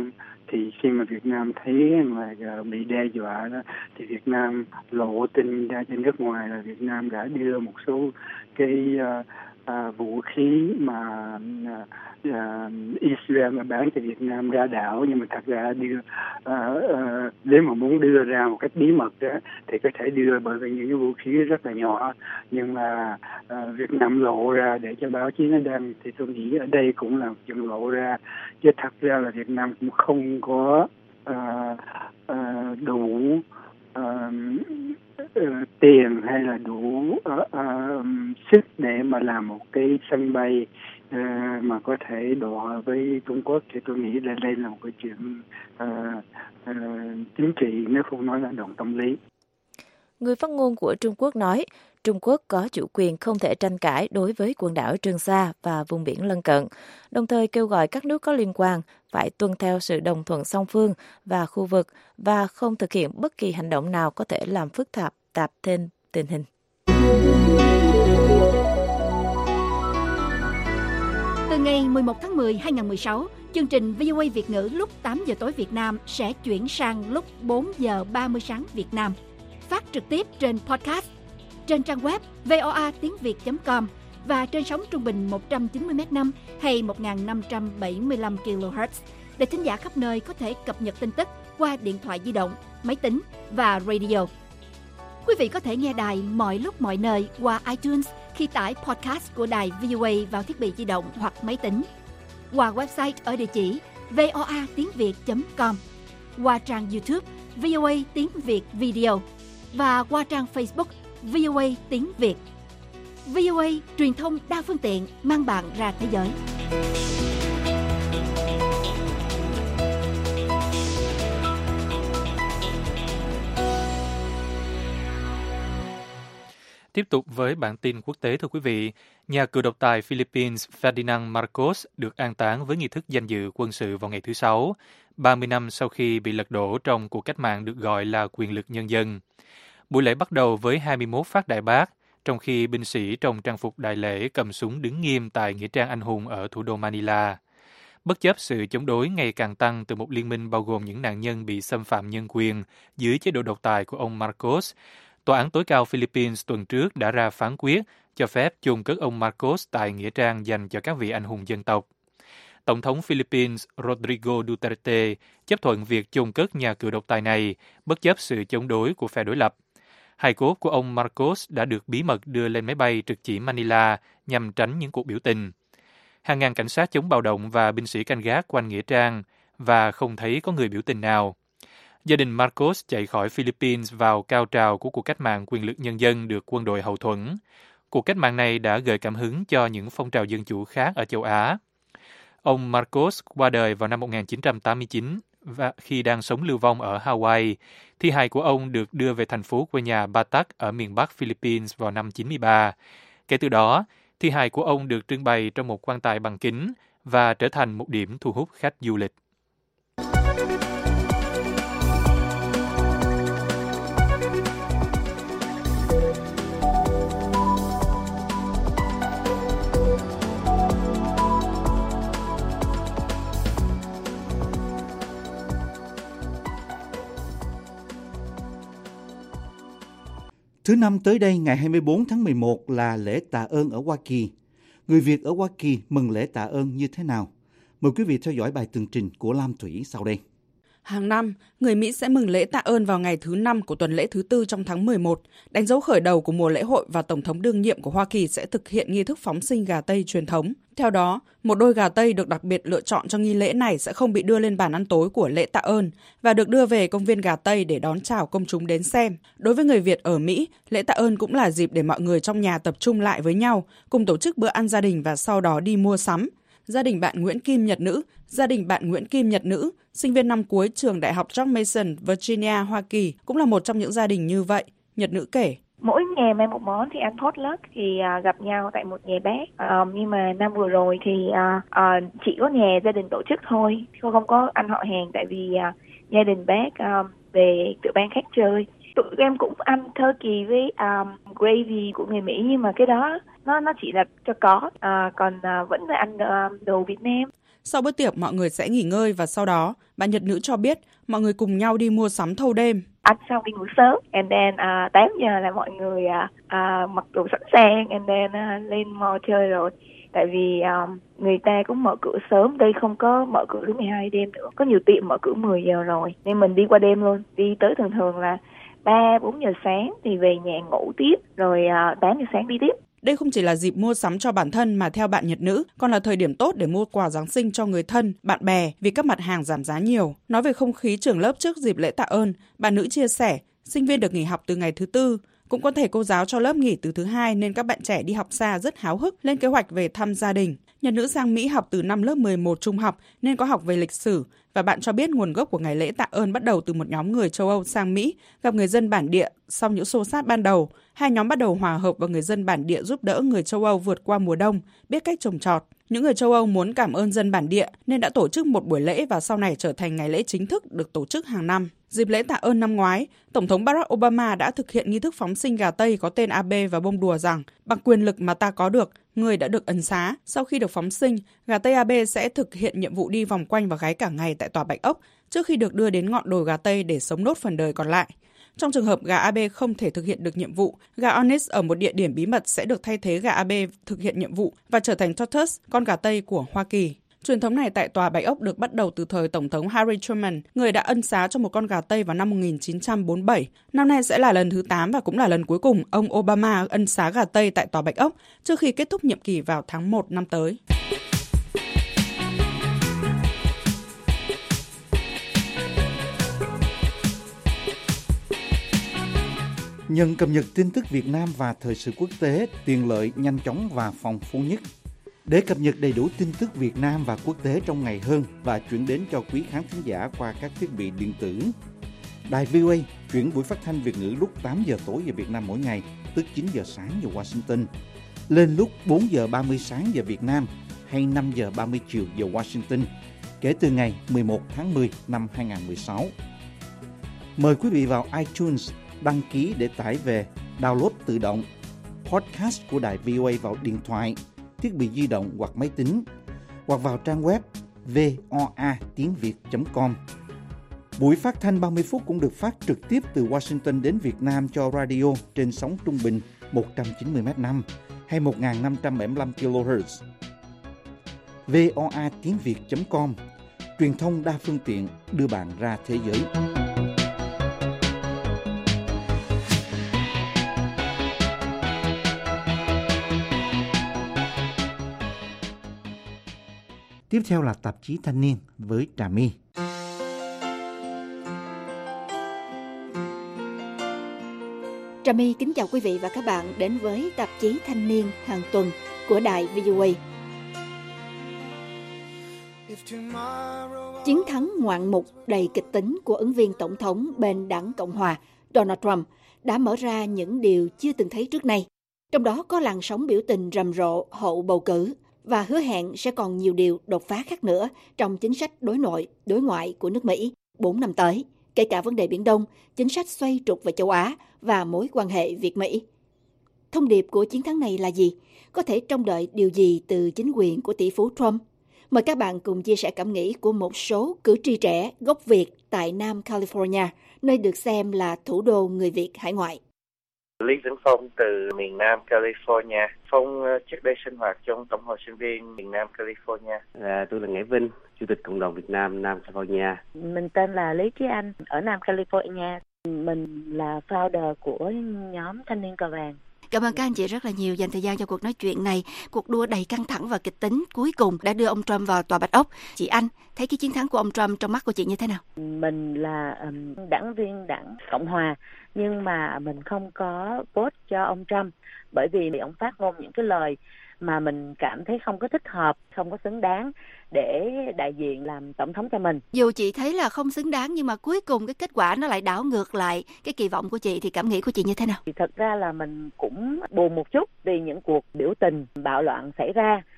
thì khi mà Việt Nam thấy mà bị đe dọa đó, thì Việt Nam lộ tin ra cho nước ngoài là Việt Nam đã đưa một số cái uh, uh, vũ khí mà uh, uh, Israel mà bán cho Việt Nam ra đảo, nhưng mà thật ra đưa uh, uh, nếu mà muốn đưa ra một cách bí mật đó thì có thể đưa, bởi vì những cái vũ khí rất là nhỏ, nhưng mà uh, Việt Nam lộ ra để cho báo chí nó đăng, thì tôi nghĩ ở đây cũng là chuyện lộ ra, chứ thật ra là Việt Nam cũng không có uh, uh, đủ uh, uh, tiền hay là đủ uh, uh, sức để mà làm một cái sân bay uh, mà có thể đọ với Trung Quốc. Thì tôi nghĩ là đây là một cái chuyện uh, uh, chính trị, nếu không nói là động tâm lý. Người phát ngôn của Trung Quốc nói, Trung Quốc có chủ quyền không thể tranh cãi đối với quần đảo Trường Sa và vùng biển lân cận, đồng thời kêu gọi các nước có liên quan phải tuân theo sự đồng thuận song phương và khu vực và không thực hiện bất kỳ hành động nào có thể làm phức tạp tạp thêm tình hình. Từ ngày mười một tháng mười năm hai nghìn không trăm mười sáu, chương trình vê o a Việt ngữ lúc tám giờ tối Việt Nam sẽ chuyển sang lúc bốn giờ ba mươi sáng Việt Nam, phát trực tiếp trên podcast, trên trang web voa tiếng việt chấm com và trên sóng trung bình một trăm chín mươi mét năm hay một nghìn năm trăm bảy mươi lăm ki lô héc để thính giả khắp nơi có thể cập nhật tin tức qua điện thoại di động, máy tính và radio. Quý vị có thể nghe đài mọi lúc mọi nơi qua iTunes khi tải podcast của đài vê o a vào thiết bị di động hoặc máy tính, qua website ở địa chỉ voa tiếng việt chấm com, qua trang YouTube vê o a tiếng Việt Video và qua trang Facebook vê o a tiếng Việt. vê o a truyền thông đa phương tiện mang bạn ra thế giới. Tiếp tục với bản tin quốc tế, thưa quý vị. Nhà cựu độc tài Philippines Ferdinand Marcos được an táng với nghi thức danh dự quân sự vào ngày thứ Sáu, ba mươi năm sau khi bị lật đổ trong cuộc cách mạng được gọi là quyền lực nhân dân. Buổi lễ bắt đầu với hai mươi mốt phát đại bác, trong khi binh sĩ trong trang phục đại lễ cầm súng đứng nghiêm tại Nghĩa trang Anh hùng ở thủ đô Manila. Bất chấp sự chống đối ngày càng tăng từ một liên minh bao gồm những nạn nhân bị xâm phạm nhân quyền dưới chế độ độc tài của ông Marcos, Tòa án tối cao Philippines tuần trước đã ra phán quyết cho phép chôn cất ông Marcos tại Nghĩa trang dành cho các vị anh hùng dân tộc. Tổng thống Philippines Rodrigo Duterte chấp thuận việc chôn cất nhà cựu độc tài này, bất chấp sự chống đối của phe đối lập. Hài cốt của ông Marcos đã được bí mật đưa lên máy bay trực chỉ Manila nhằm tránh những cuộc biểu tình. Hàng ngàn cảnh sát chống bạo động và binh sĩ canh gác quanh nghĩa trang và không thấy có người biểu tình nào. Gia đình Marcos chạy khỏi Philippines vào cao trào của cuộc cách mạng quyền lực nhân dân được quân đội hậu thuẫn. Cuộc cách mạng này đã gợi cảm hứng cho những phong trào dân chủ khác ở châu Á. Ông Marcos qua đời vào năm một nghìn chín trăm tám mươi chín và khi đang sống lưu vong ở Hawaii. Thi hài của ông được đưa về thành phố quê nhà Batak ở miền Bắc Philippines vào năm chín mươi ba. Kể từ đó, thi hài của ông được trưng bày trong một quan tài bằng kính và trở thành một điểm thu hút khách du lịch. Thứ năm tới đây, ngày hai mươi bốn tháng mười một là lễ tạ ơn ở Hoa Kỳ. Người Việt ở Hoa Kỳ mừng lễ tạ ơn như thế nào? Mời quý vị theo dõi bài tường trình của Lam Thủy sau đây. Hàng năm, người Mỹ sẽ mừng lễ tạ ơn vào ngày thứ năm của tuần lễ thứ tư trong tháng mười một, đánh dấu khởi đầu của mùa lễ hội, và Tổng thống đương nhiệm của Hoa Kỳ sẽ thực hiện nghi thức phóng sinh gà Tây truyền thống. Theo đó, một đôi gà Tây được đặc biệt lựa chọn cho nghi lễ này sẽ không bị đưa lên bàn ăn tối của lễ tạ ơn và được đưa về công viên gà Tây để đón chào công chúng đến xem. Đối với người Việt ở Mỹ, lễ tạ ơn cũng là dịp để mọi người trong nhà tập trung lại với nhau, cùng tổ chức bữa ăn gia đình và sau đó đi mua sắm. Gia đình bạn Nguyễn Kim Nhật Nữ, gia đình bạn Nguyễn Kim Nhật Nữ, sinh viên năm cuối trường Đại học George Mason, Virginia, Hoa Kỳ, cũng là một trong những gia đình như vậy. Nhật Nữ kể. Mỗi ngày mang một món thì ăn potluck thì uh, gặp nhau tại một nhà bếp. Uh, nhưng mà năm vừa rồi thì uh, uh, chỉ có nhà gia đình tổ chức thôi, không có ăn họ hàng, tại vì uh, gia đình bác uh, về tụi ban khác chơi. Tụi em cũng ăn turkey với um, gravy của người Mỹ, nhưng mà cái đó nó nó chỉ là cho có, uh, còn uh, vẫn phải ăn uh, đồ Việt Nam. Sau bữa tiệc, mọi người sẽ nghỉ ngơi và sau đó, bà Nhật nữ cho biết mọi người cùng nhau đi mua sắm thâu đêm. Ăn xong đi ngủ sớm, and then uh, tám giờ là mọi người uh, uh, mặc đồ sẵn sàng, and then uh, lên mall chơi rồi. Tại vì um, người ta cũng mở cửa sớm, đây không có mở cửa đến mười hai đêm nữa. Có nhiều tiệm mở cửa mười giờ rồi, nên mình đi qua đêm luôn. Đi tới thường thường là ba bốn giờ sáng thì về nhà ngủ tiếp, rồi uh, tám giờ sáng đi tiếp. Đây không chỉ là dịp mua sắm cho bản thân mà theo bạn Nhật nữ, còn là thời điểm tốt để mua quà Giáng sinh cho người thân, bạn bè vì các mặt hàng giảm giá nhiều. Nói về không khí trường lớp trước dịp lễ tạ ơn, bà nữ chia sẻ, sinh viên được nghỉ học từ ngày thứ tư. Cũng có thể cô giáo cho lớp nghỉ từ thứ hai nên các bạn trẻ đi học xa rất háo hức lên kế hoạch về thăm gia đình. Nhật nữ sang Mỹ học từ năm lớp mười một trung học nên có học về lịch sử và bạn cho biết nguồn gốc của ngày lễ tạ ơn bắt đầu từ một nhóm người châu Âu sang Mỹ gặp người dân bản địa. Sau những xô xát ban đầu, hai nhóm bắt đầu hòa hợp và người dân bản địa giúp đỡ người châu Âu vượt qua mùa đông, biết cách trồng trọt. Những người châu Âu muốn cảm ơn dân bản địa nên đã tổ chức một buổi lễ và sau này trở thành ngày lễ chính thức được tổ chức hàng năm. Dịp lễ tạ ơn năm ngoái, Tổng thống Barack Obama đã thực hiện nghi thức phóng sinh gà Tây có tên a bê và bông đùa rằng bằng quyền lực mà ta có được, người đã được ân xá. Sau khi được phóng sinh, gà Tây a bê sẽ thực hiện nhiệm vụ đi vòng quanh và gáy cả ngày tại Tòa Bạch Ốc trước khi được đưa đến ngọn đồi gà Tây để sống nốt phần đời còn lại. Trong trường hợp gà a bê không thể thực hiện được nhiệm vụ, gà Onyx ở một địa điểm bí mật sẽ được thay thế gà a bê thực hiện nhiệm vụ và trở thành Tortoise, con gà Tây của Hoa Kỳ. Truyền thống này tại Tòa Bạch Ốc được bắt đầu từ thời Tổng thống Harry Truman, người đã ân xá cho một con gà Tây vào năm một nghìn chín trăm bốn mươi bảy. Năm nay sẽ là lần thứ tám và cũng là lần cuối cùng ông Obama ân xá gà Tây tại Tòa Bạch Ốc trước khi kết thúc nhiệm kỳ vào tháng một năm tới. Nhận cập nhật tin tức Việt Nam và thời sự quốc tế, tiện lợi, nhanh chóng và phong phú nhất. Để cập nhật đầy đủ tin tức Việt Nam và quốc tế trong ngày hơn và chuyển đến cho quý khán thính giả qua các thiết bị điện tử, Đài vê o a chuyển buổi phát thanh Việt ngữ lúc tám giờ tối giờ Việt Nam mỗi ngày, tức chín giờ sáng giờ Washington, lên lúc bốn giờ ba mươi sáng giờ Việt Nam hay năm giờ ba mươi chiều giờ Washington, kể từ ngày mười một tháng mười năm hai nghìn không trăm mười sáu. Mời quý vị vào iTunes đăng ký để tải về, download tự động podcast của Đài vê o a vào điện thoại, thiết bị di động hoặc máy tính, hoặc vào trang web voa tiếng việt chấm com. Buổi phát thanh ba mươi phút cũng được phát trực tiếp từ Washington đến Việt Nam cho radio trên sóng trung bình một trăm chín mươi mét năm hay một nghìn năm trăm bảy mươi lăm ki lô héc. voa tiếng việt chấm com, truyền thông đa phương tiện đưa bạn ra thế giới. Tiếp theo là tạp chí Thanh niên với Trà My. Trà My kính chào quý vị và các bạn đến với tạp chí Thanh niên hàng tuần của Đài vê o a. Chiến thắng ngoạn mục đầy kịch tính của ứng viên tổng thống bên đảng Cộng hòa Donald Trump đã mở ra những điều chưa từng thấy trước nay. Trong đó có làn sóng biểu tình rầm rộ hậu bầu cử và hứa hẹn sẽ còn nhiều điều đột phá khác nữa trong chính sách đối nội, đối ngoại của nước Mỹ bốn năm tới, kể cả vấn đề Biển Đông, chính sách xoay trục về châu Á và mối quan hệ Việt-Mỹ. Thông điệp của chiến thắng này là gì? Có thể trông đợi điều gì từ chính quyền của tỷ phú Trump? Mời các bạn cùng chia sẻ cảm nghĩ của một số cử tri trẻ gốc Việt tại Nam California, nơi được xem là thủ đô người Việt hải ngoại. Lý Vĩnh Phong từ miền Nam California. Phong trước đây sinh hoạt trong Tổng hội sinh viên miền Nam California. À, tôi là Nghĩa Vinh, Chủ tịch Cộng đồng Việt Nam Nam California. Mình tên là Lý Trí Anh, ở Nam California. Mình là founder của nhóm Thanh niên Cờ Vàng. Cảm ơn các anh chị rất là nhiều dành thời gian cho cuộc nói chuyện này. Cuộc đua đầy căng thẳng và kịch tính cuối cùng đã đưa ông Trump vào Tòa Bạch Ốc. Chị Anh, thấy cái chiến thắng của ông Trump trong mắt của chị như thế nào? Mình là um, đảng viên đảng Cộng Hòa, nhưng mà mình không có vote cho ông Trump bởi vì ông phát ngôn những cái lời mà mình cảm thấy không có thích hợp, không có xứng đáng để đại diện làm tổng thống cho mình. Dù chị thấy là không xứng đáng nhưng mà cuối cùng cái kết quả nó lại đảo ngược lại cái kỳ vọng của chị, thì cảm nghĩ của chị như thế nào? Thì thật ra là mình cũng buồn một chút vì những cuộc biểu tình bạo loạn xảy ra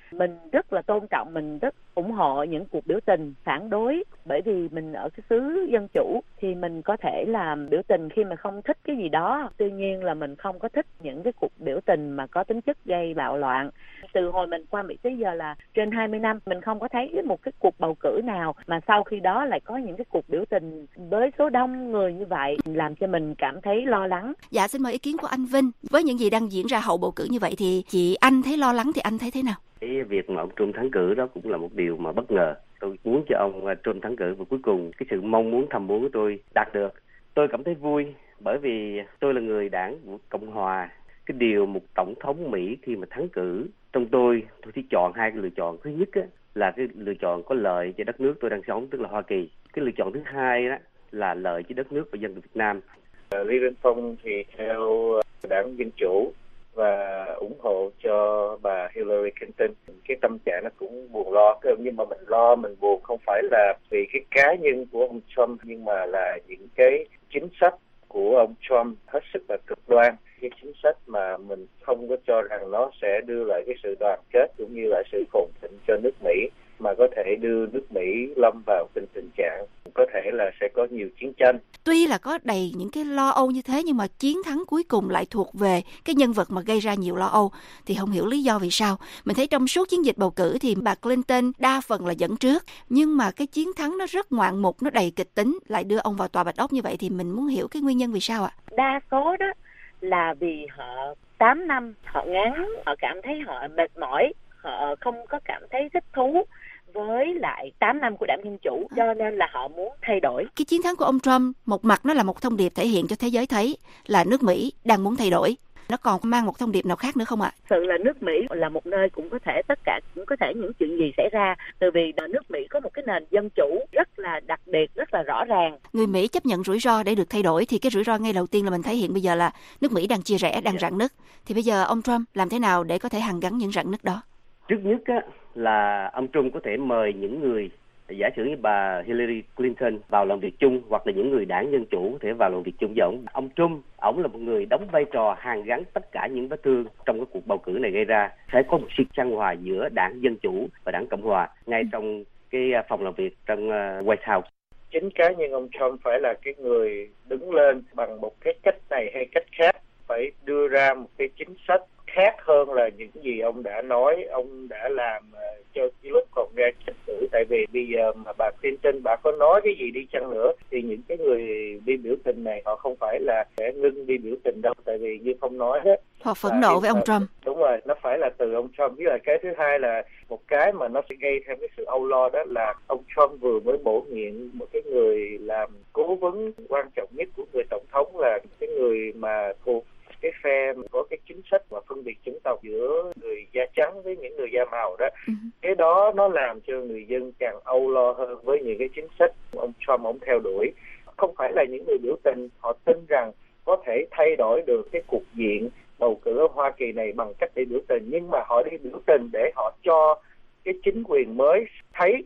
Mình rất là tôn trọng, mình rất ủng hộ những cuộc biểu tình phản đối, bởi vì mình ở cái xứ dân chủ thì mình có thể làm biểu tình khi mà không thích cái gì đó. Tuy nhiên là mình không có thích những cái cuộc biểu tình mà có tính chất gây bạo loạn. Từ hồi mình qua Mỹ tới giờ là trên hai mươi năm, mình không có thấy một cái cuộc bầu cử nào mà sau khi đó lại có những cái cuộc biểu tình với số đông người như vậy, làm cho mình cảm thấy lo lắng. Dạ, xin mời ý kiến của anh Vinh. Với những gì đang diễn ra hậu bầu cử như vậy thì chị Anh thấy lo lắng thì anh thấy thế nào? Cái việc mà ông Trump thắng cử đó cũng là một điều mà bất ngờ. Tôi muốn cho ông Trump thắng cử và cuối cùng cái sự mong muốn thầm muốn của tôi đạt được. Tôi cảm thấy vui bởi vì tôi là người đảng Cộng Hòa. Cái điều một tổng thống Mỹ khi mà thắng cử, trong tôi tôi chỉ chọn hai cái lựa chọn. Thứ nhất á, là cái lựa chọn có lợi cho đất nước tôi đang sống, tức là Hoa Kỳ. Cái lựa chọn thứ hai đó là lợi cho đất nước và dân Việt Nam. Lý Liên Phong thì theo đảng Dân Chủ và ủng hộ cho bà Hillary Clinton. Cái tâm trạng nó cũng buồn lo, nhưng mà mình lo mình buồn không phải là vì cái cá nhân của ông Trump, nhưng mà là những cái chính sách của ông Trump hết sức là cực đoan. Cái chính sách mà mình không có cho rằng nó sẽ đưa lại cái sự đoàn kết cũng như là sự phồn thịnh cho nước Mỹ, mà có thể đưa nước Mỹ lâm vào tình tình trạng có thể là sẽ có nhiều chiến tranh. Tuy là có đầy những cái lo âu như thế, nhưng mà chiến thắng cuối cùng lại thuộc về cái nhân vật mà gây ra nhiều lo âu, thì không hiểu lý do vì sao. Mình thấy trong suốt chiến dịch bầu cử thì bà Clinton đa phần là dẫn trước, nhưng mà cái chiến thắng nó rất ngoạn mục, nó đầy kịch tính, lại đưa ông vào tòa Bạch Ốc như vậy, thì mình muốn hiểu cái nguyên nhân vì sao ạ? Đa số đó là vì họ tám năm, họ ngán, họ cảm thấy họ mệt mỏi, họ không có cảm thấy thích thú với lại tám năm của đảng Dân Chủ, cho nên là họ muốn thay đổi. Cái chiến thắng của ông Trump, một mặt nó là một thông điệp thể hiện cho thế giới thấy là nước Mỹ đang muốn thay đổi. Nó còn mang một thông điệp nào khác nữa không ạ? Sự là nước Mỹ là một nơi cũng có thể tất cả cũng có thể những chuyện gì xảy ra, từ vì nước Mỹ có một cái nền dân chủ rất là đặc biệt, rất là rõ ràng. Người Mỹ chấp nhận rủi ro để được thay đổi, thì cái rủi ro ngay đầu tiên là mình thấy hiện bây giờ là nước Mỹ đang chia rẽ, đang rạn nứt. Thì bây giờ ông Trump làm thế nào để có thể hàn gắn những rạn nứt đó? Trước nhất á, là ông Trump có thể mời những người giả sử như bà Hillary Clinton vào làm việc chung, hoặc là những người đảng Dân Chủ có thể vào làm việc chung với ông. Ông Trump, ông là một người đóng vai trò hàn gắn tất cả những vết thương trong cái cuộc bầu cử này gây ra. Sẽ có một sự chan hòa giữa đảng Dân Chủ và đảng Cộng Hòa ngay trong cái phòng làm việc trong White House. Chính cá nhân ông Trump phải là cái người đứng lên bằng một cái cách này hay cách khác, phải đưa ra một cái chính sách khác hơn là những gì ông đã nói, ông đã làm uh, cho cái lúc còn ra tranh cử. Tại vì bây giờ mà bà Clinton bà có nói cái gì đi chăng nữa thì những cái người đi biểu tình này họ không phải là sẽ ngưng đi biểu tình đâu, tại vì như không nói hết họ phẫn nộ với ông Trump. Đúng rồi, nó phải là từ ông Trump. Với lại cái thứ hai là một cái mà nó sẽ gây thêm cái sự âu lo, đó là ông Trump vừa mới bổ nhiệm một cái người làm cố vấn quan trọng nhất của người tổng thống, là cái người mà thuộc cái phe có cái chính sách mà phân biệt chủng tộc giữa người da trắng với những người da màu đó. Uh-huh. Cái đó nó làm cho người dân càng âu lo hơn với những cái chính sách ông Trump ông theo đuổi. Không phải là những người biểu tình họ tin rằng có thể thay đổi được cái cục diện bầu cử ở Hoa Kỳ này bằng cách đi biểu tình, nhưng mà họ đi biểu tình để họ cho cái chính quyền mới thấy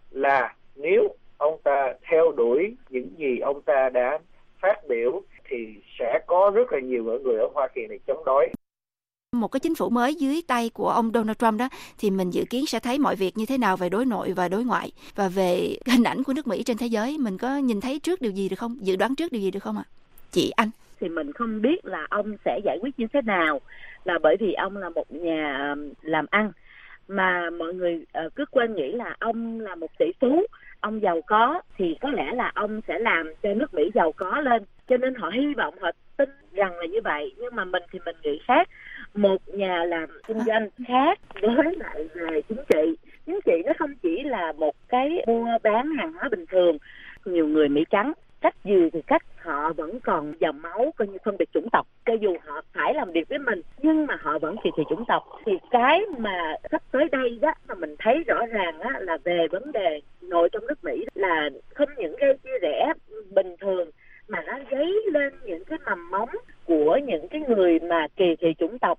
là nếu ông ta theo đuổi những gì ông ta đã phát biểu thì sẽ có rất là nhiều người ở Hoa Kỳ này chống đối. Một cái chính phủ mới dưới tay của ông Donald Trump đó, thì mình dự kiến sẽ thấy mọi việc như thế nào về đối nội và đối ngoại, và về hình ảnh của nước Mỹ trên thế giới. Mình có nhìn thấy trước điều gì được không? Dự đoán trước điều gì được không ạ? Chị Anh? Thì mình không biết là ông sẽ giải quyết như thế nào, là bởi vì ông là một nhà làm ăn, mà mọi người cứ quên nghĩ là ông là một tỷ phú, ông giàu có, thì có lẽ là ông sẽ làm cho nước Mỹ giàu có lên. Cho nên họ hy vọng, họ tin rằng là như vậy. Nhưng mà mình thì mình nghĩ khác. Một nhà làm kinh doanh khác với lại về chính trị. Chính trị nó không chỉ là một cái mua bán hàng hóa bình thường. Nhiều người Mỹ trắng, cách gì thì cách, họ vẫn còn dòng máu coi như phân biệt chủng tộc. Cho dù họ phải làm việc với mình, nhưng mà họ vẫn kỳ thị chủng tộc. Thì cái mà sắp tới đây đó mà mình thấy rõ ràng á, là về vấn đề nội trong nước Mỹ là không những gây chia rẽ bình thường, mà nó dấy lên những cái mầm móng của những cái người mà kỳ thị chủng tộc.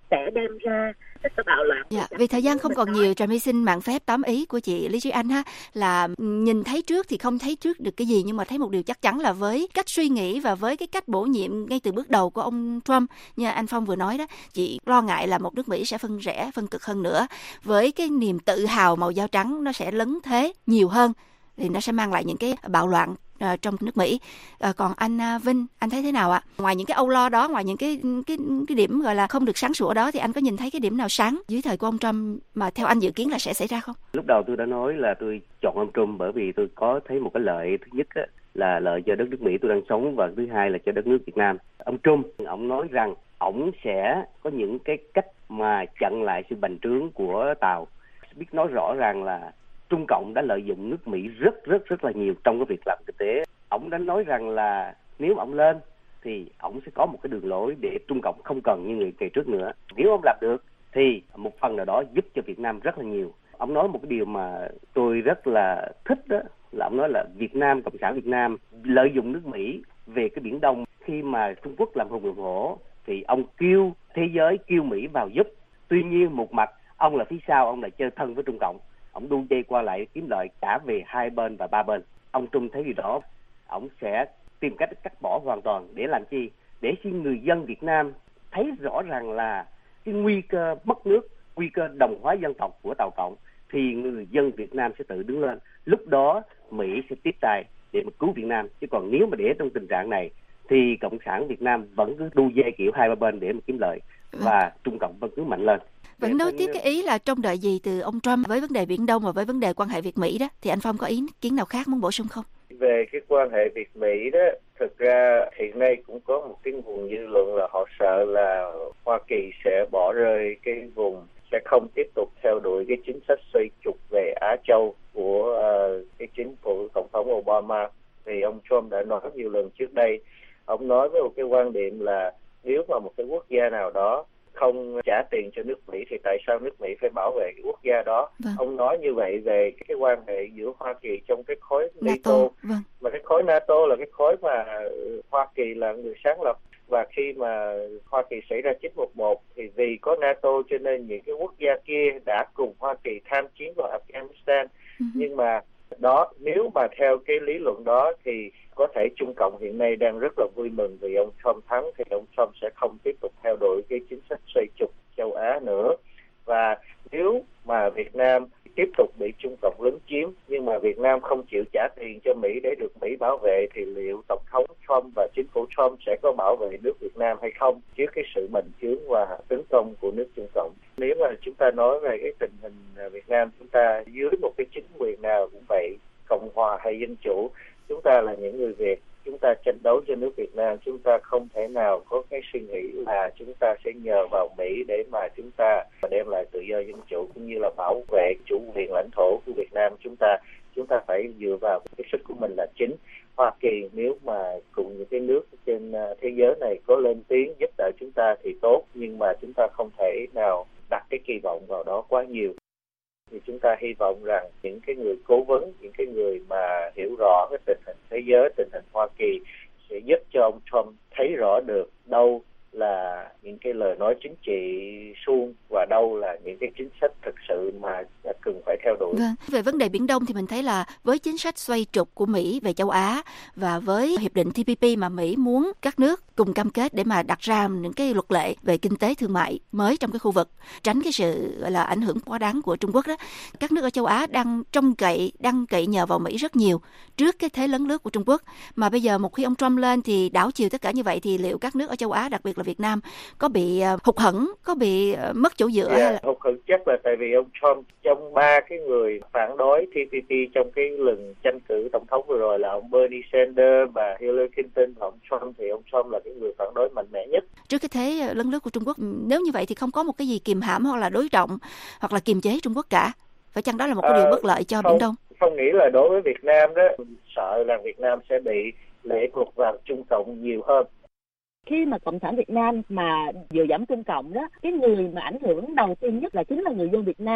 sẽ đem ra tất cả bạo loạn. Dạ, vì thời gian không còn nhiều, Trà My xin mạng phép tóm ý của chị Lý Trí Anh ha, là nhìn thấy trước thì không thấy trước được cái gì, nhưng mà thấy một điều chắc chắn là với cách suy nghĩ và với cái cách bổ nhiệm ngay từ bước đầu của ông Trump, như anh Phong vừa nói đó, chị lo ngại là một nước Mỹ sẽ phân rẽ, phân cực hơn nữa, với cái niềm tự hào màu da trắng nó sẽ lấn thế nhiều hơn, thì nó sẽ mang lại những cái bạo loạn uh, trong nước Mỹ. Uh, còn anh uh, Vinh, anh thấy thế nào ạ? Ngoài những cái âu lo đó, ngoài những cái cái cái điểm gọi là không được sáng sủa đó, thì anh có nhìn thấy cái điểm nào sáng dưới thời của ông Trump mà theo anh dự kiến là sẽ xảy ra không? Lúc đầu tôi đã nói là tôi chọn ông Trump bởi vì tôi có thấy một cái lợi. Thứ nhất á, là lợi cho đất nước Mỹ tôi đang sống, và thứ hai là cho đất nước Việt Nam. Ông Trump, ông nói rằng ông sẽ có những cái cách mà chặn lại sự bành trướng của Tàu. Biết nói rõ ràng là Trung Cộng đã lợi dụng nước Mỹ rất rất rất là nhiều trong cái việc làm kinh tế. Ông đã nói rằng là nếu ông lên thì ông sẽ có một cái đường lối để Trung Cộng không cần như người ngày trước nữa. Nếu ông làm được thì một phần nào đó giúp cho Việt Nam rất là nhiều. Ông nói một cái điều mà tôi rất là thích đó, là ông nói là Việt Nam, Cộng sản Việt Nam lợi dụng nước Mỹ về cái Biển Đông. Khi mà Trung Quốc làm hùng làm hổ thì ông kêu thế giới, kêu Mỹ vào giúp. Tuy nhiên một mặt ông là phía sau, ông lại chơi thân với Trung Cộng. Ông đu dây qua lại kiếm lợi cả về hai bên và ba bên. Ông Trump thấy điều đó, ông sẽ tìm cách cắt bỏ hoàn toàn. Để làm chi? Để xin người dân Việt Nam thấy rõ ràng là cái nguy cơ mất nước, nguy cơ đồng hóa dân tộc của Tàu Cộng, thì người dân Việt Nam sẽ tự đứng lên. Lúc đó Mỹ sẽ tiếp tay để mà cứu Việt Nam. Chứ còn nếu mà để trong tình trạng này thì Cộng sản Việt Nam vẫn cứ đu dây kiểu hai ba bên để mà kiếm lợi, và Trung Cộng vẫn cứ mạnh lên. Vẫn nói tiếp cái ý là trông đợi gì từ ông Trump với vấn đề Biển Đông và với vấn đề quan hệ Việt-Mỹ đó, thì anh Phong có ý kiến nào khác muốn bổ sung không? Về cái quan hệ Việt-Mỹ đó, thực ra hiện nay cũng có một cái nguồn dư luận là họ sợ là Hoa Kỳ sẽ bỏ rơi cái vùng, sẽ không tiếp tục theo đuổi cái chính sách xoay trục về Á Châu của uh, cái chính phủ Tổng thống Obama. Thì ông Trump đã nói nhiều lần trước đây, ông nói với một cái quan điểm là nếu mà một cái quốc gia nào đó không trả tiền cho nước Mỹ thì tại sao nước Mỹ phải bảo vệ cái quốc gia đó? Vâng. Ông nói như vậy về cái quan hệ giữa Hoa Kỳ trong cái khối NATO, vâng. Mà cái khối NATO là cái khối mà Hoa Kỳ là người sáng lập, và khi mà Hoa Kỳ xảy ra chín một một thì vì có NATO cho nên những cái quốc gia kia đã cùng Hoa Kỳ tham chiến vào Afghanistan. Uh-huh. Nhưng mà đó, nếu mà theo cái lý luận đó thì có thể Trung Cộng hiện nay đang rất là vui mừng vì ông Trump thắng, thì ông Trump sẽ không tiếp tục theo đuổi cái chính sách xoay trục châu Á nữa. Và nếu mà Việt Nam tiếp tục bị Trung Cộng lấn chiếm nhưng mà Việt Nam không chịu trả tiền cho Mỹ để được Mỹ bảo vệ, thì liệu Tổng thống Trump và chính phủ Trump sẽ có bảo vệ nước Việt Nam hay không trước cái sự bành trướng và tấn công của nước Trung Cộng? Nếu mà chúng ta nói về cái tình hình Việt Nam, chúng ta dưới một cái chính quyền nào cũng vậy, Cộng hòa hay Dân chủ, chúng ta là những người Việt, chúng ta tranh đấu cho nước Việt Nam, chúng ta không thể nào có cái suy nghĩ là chúng ta sẽ nhờ vào Mỹ để mà chúng ta đem lại tự do dân chủ cũng như là bảo vệ chủ quyền lãnh thổ của Việt Nam. Chúng ta chúng ta phải dựa vào cái sức của mình là chính. Hoa Kỳ nếu mà cùng những cái nước trên thế giới này có lên tiếng giúp đỡ chúng ta thì tốt, nhưng mà chúng ta không thể nào đặt cái kỳ vọng vào đó quá nhiều. Thì chúng ta hy vọng rằng những cái người cố vấn, những cái người mà hiểu rõ cái tình hình thế giới, tình hình Hoa Kỳ sẽ giúp cho ông Trump thấy rõ được đâu là những cái lời nói chính trị suông và đâu là những cái chính sách thực sự mà cần phải theo đuổi. Vâng. Về vấn đề Biển Đông thì mình thấy là với chính sách xoay trục của Mỹ về châu Á và với hiệp định T P P mà Mỹ muốn các nước cùng cam kết để mà đặt ra những cái luật lệ về kinh tế thương mại mới trong cái khu vực, tránh cái sự gọi là ảnh hưởng quá đáng của Trung Quốc đó. Các nước ở châu Á đang trông cậy, đang cậy nhờ vào Mỹ rất nhiều trước cái thế lấn lướt của Trung Quốc. Mà bây giờ một khi ông Trump lên thì đảo chiều tất cả như vậy, thì liệu các nước ở châu Á, đặc biệt là Việt Nam, có bị hụt hẫng, có bị mất chỗ dựa? Yeah, hay là hụt hẫng chắc là tại vì ông Trump, trong ba cái người phản đối T P P trong cái lần tranh cử tổng thống vừa rồi là ông Bernie Sanders, bà Hillary Clinton và ông Trump, thì ông Trump là cái người phản đối mạnh mẽ nhất. Trước cái thế lấn lướt của Trung Quốc, nếu như vậy thì không có một cái gì kìm hãm hoặc là đối trọng hoặc là kiềm chế Trung Quốc cả. Phải chăng đó là một cái à, điều bất lợi cho không, Biển Đông? Không nghĩ là đối với Việt Nam đó, sợ là Việt Nam sẽ bị lệ thuộc vào Trung Cộng nhiều hơn. Khi mà Cộng sản Việt Nam mà dựa dẫm Trung Cộng đó, cái người mà ảnh hưởng đầu tiên nhất là chính là người dân Việt Nam.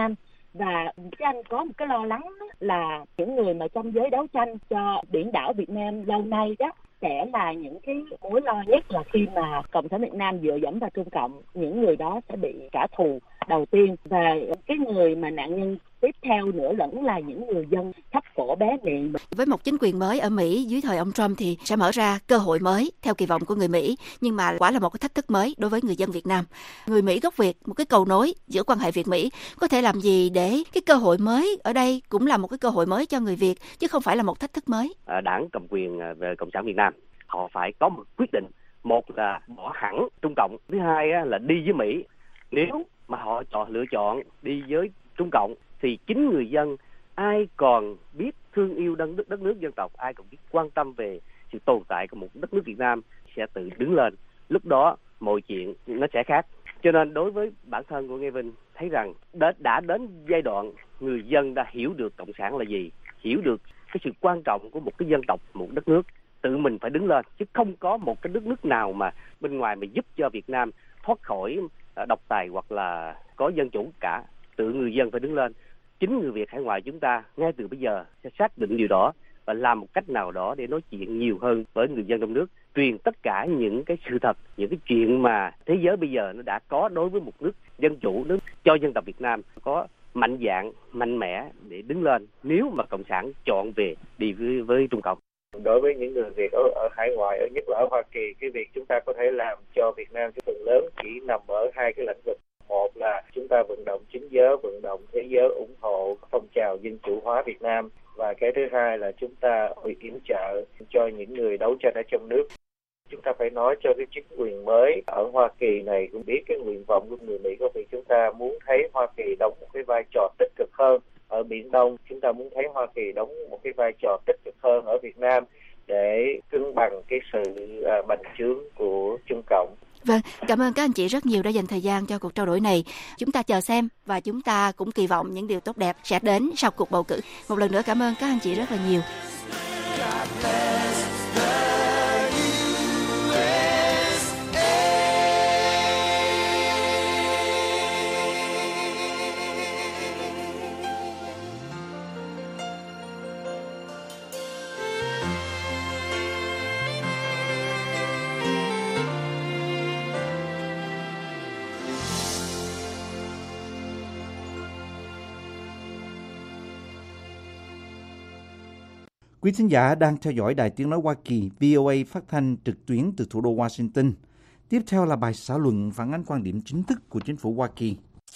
Và cái anh có một cái lo lắng là những người mà trong giới đấu tranh cho biển đảo Việt Nam lâu nay đó sẽ là những cái mối lo nhất là khi mà Cộng sản Việt Nam dựa dẫm vào Trung Cộng, những người đó sẽ bị trả thù đầu tiên. Và cái người mà nạn nhân tiếp theo nữa lẫn là những người dân thấp cổ bé miệng. Với một chính quyền mới ở Mỹ dưới thời ông Trump thì sẽ mở ra cơ hội mới theo kỳ vọng của người Mỹ, nhưng mà quả là một cái thách thức mới đối với người dân Việt Nam. Người Mỹ gốc Việt, một cái cầu nối giữa quan hệ Việt-Mỹ, có thể làm gì để cái cơ hội mới ở đây cũng là một cái cơ hội mới cho người Việt, chứ không phải là một thách thức mới? Đảng cầm quyền về Cộng sản Việt Nam, họ phải có một quyết định. Một là bỏ hẳn Trung Cộng, thứ hai là đi với Mỹ. Nếu mà họ chọn lựa chọn đi với Trung Cộng thì chính người dân ai còn biết thương yêu đất nước, đất nước dân tộc, ai còn biết quan tâm về sự tồn tại của một đất nước Việt Nam sẽ tự đứng lên. Lúc đó mọi chuyện nó sẽ khác. Cho nên đối với bản thân của Nghe Vinh thấy rằng đã, đã đến giai đoạn người dân đã hiểu được cộng sản là gì, hiểu được cái sự quan trọng của một cái dân tộc, một đất nước, tự mình phải đứng lên, chứ không có một cái đất nước nào mà bên ngoài mà giúp cho Việt Nam thoát khỏi độc tài hoặc là có dân chủ cả. Tự người dân phải đứng lên. Chính người Việt hải ngoại chúng ta ngay từ bây giờ sẽ xác định điều đó và làm một cách nào đó để nói chuyện nhiều hơn với người dân trong nước, truyền tất cả những cái sự thật, những cái chuyện mà thế giới bây giờ nó đã có đối với một nước dân chủ, nước cho dân tộc Việt Nam có mạnh dạn, mạnh mẽ để đứng lên nếu mà cộng sản chọn về đi với, với Trung Cộng. Đối với những người Việt ở, ở hải ngoại, ở nhất là ở Hoa Kỳ, cái việc chúng ta có thể làm cho Việt Nam cái phần lớn chỉ nằm ở hai cái lĩnh vực. Một là chúng ta vận động chính giới, vận động thế giới ủng hộ phong trào dân chủ hóa Việt Nam. Và cái thứ hai là chúng ta yểm trợ cho những người đấu tranh ở trong nước. Chúng ta phải nói cho cái chính quyền mới ở Hoa Kỳ này cũng biết cái nguyện vọng của người Mỹ có vì chúng ta muốn thấy Hoa Kỳ đóng một cái vai trò tích cực hơn ở Biển Đông. Chúng ta muốn thấy Hoa Kỳ đóng một cái vai trò tích cực hơn ở Việt Nam để cân bằng cái sự uh, bành trướng của Trung Cộng. Vâng, cảm ơn các anh chị rất nhiều đã dành thời gian cho cuộc trao đổi này. Chúng ta chờ xem và chúng ta cũng kỳ vọng những điều tốt đẹp sẽ đến sau cuộc bầu cử. Một lần nữa cảm ơn các anh chị rất là nhiều. Quý thính giả đang theo dõi Đài Tiếng Nói Hoa Kỳ vê o a phát thanh trực tuyến từ thủ đô Washington. Tiếp theo là bài xã luận phản ánh quan điểm chính thức của chính phủ Hoa Kỳ.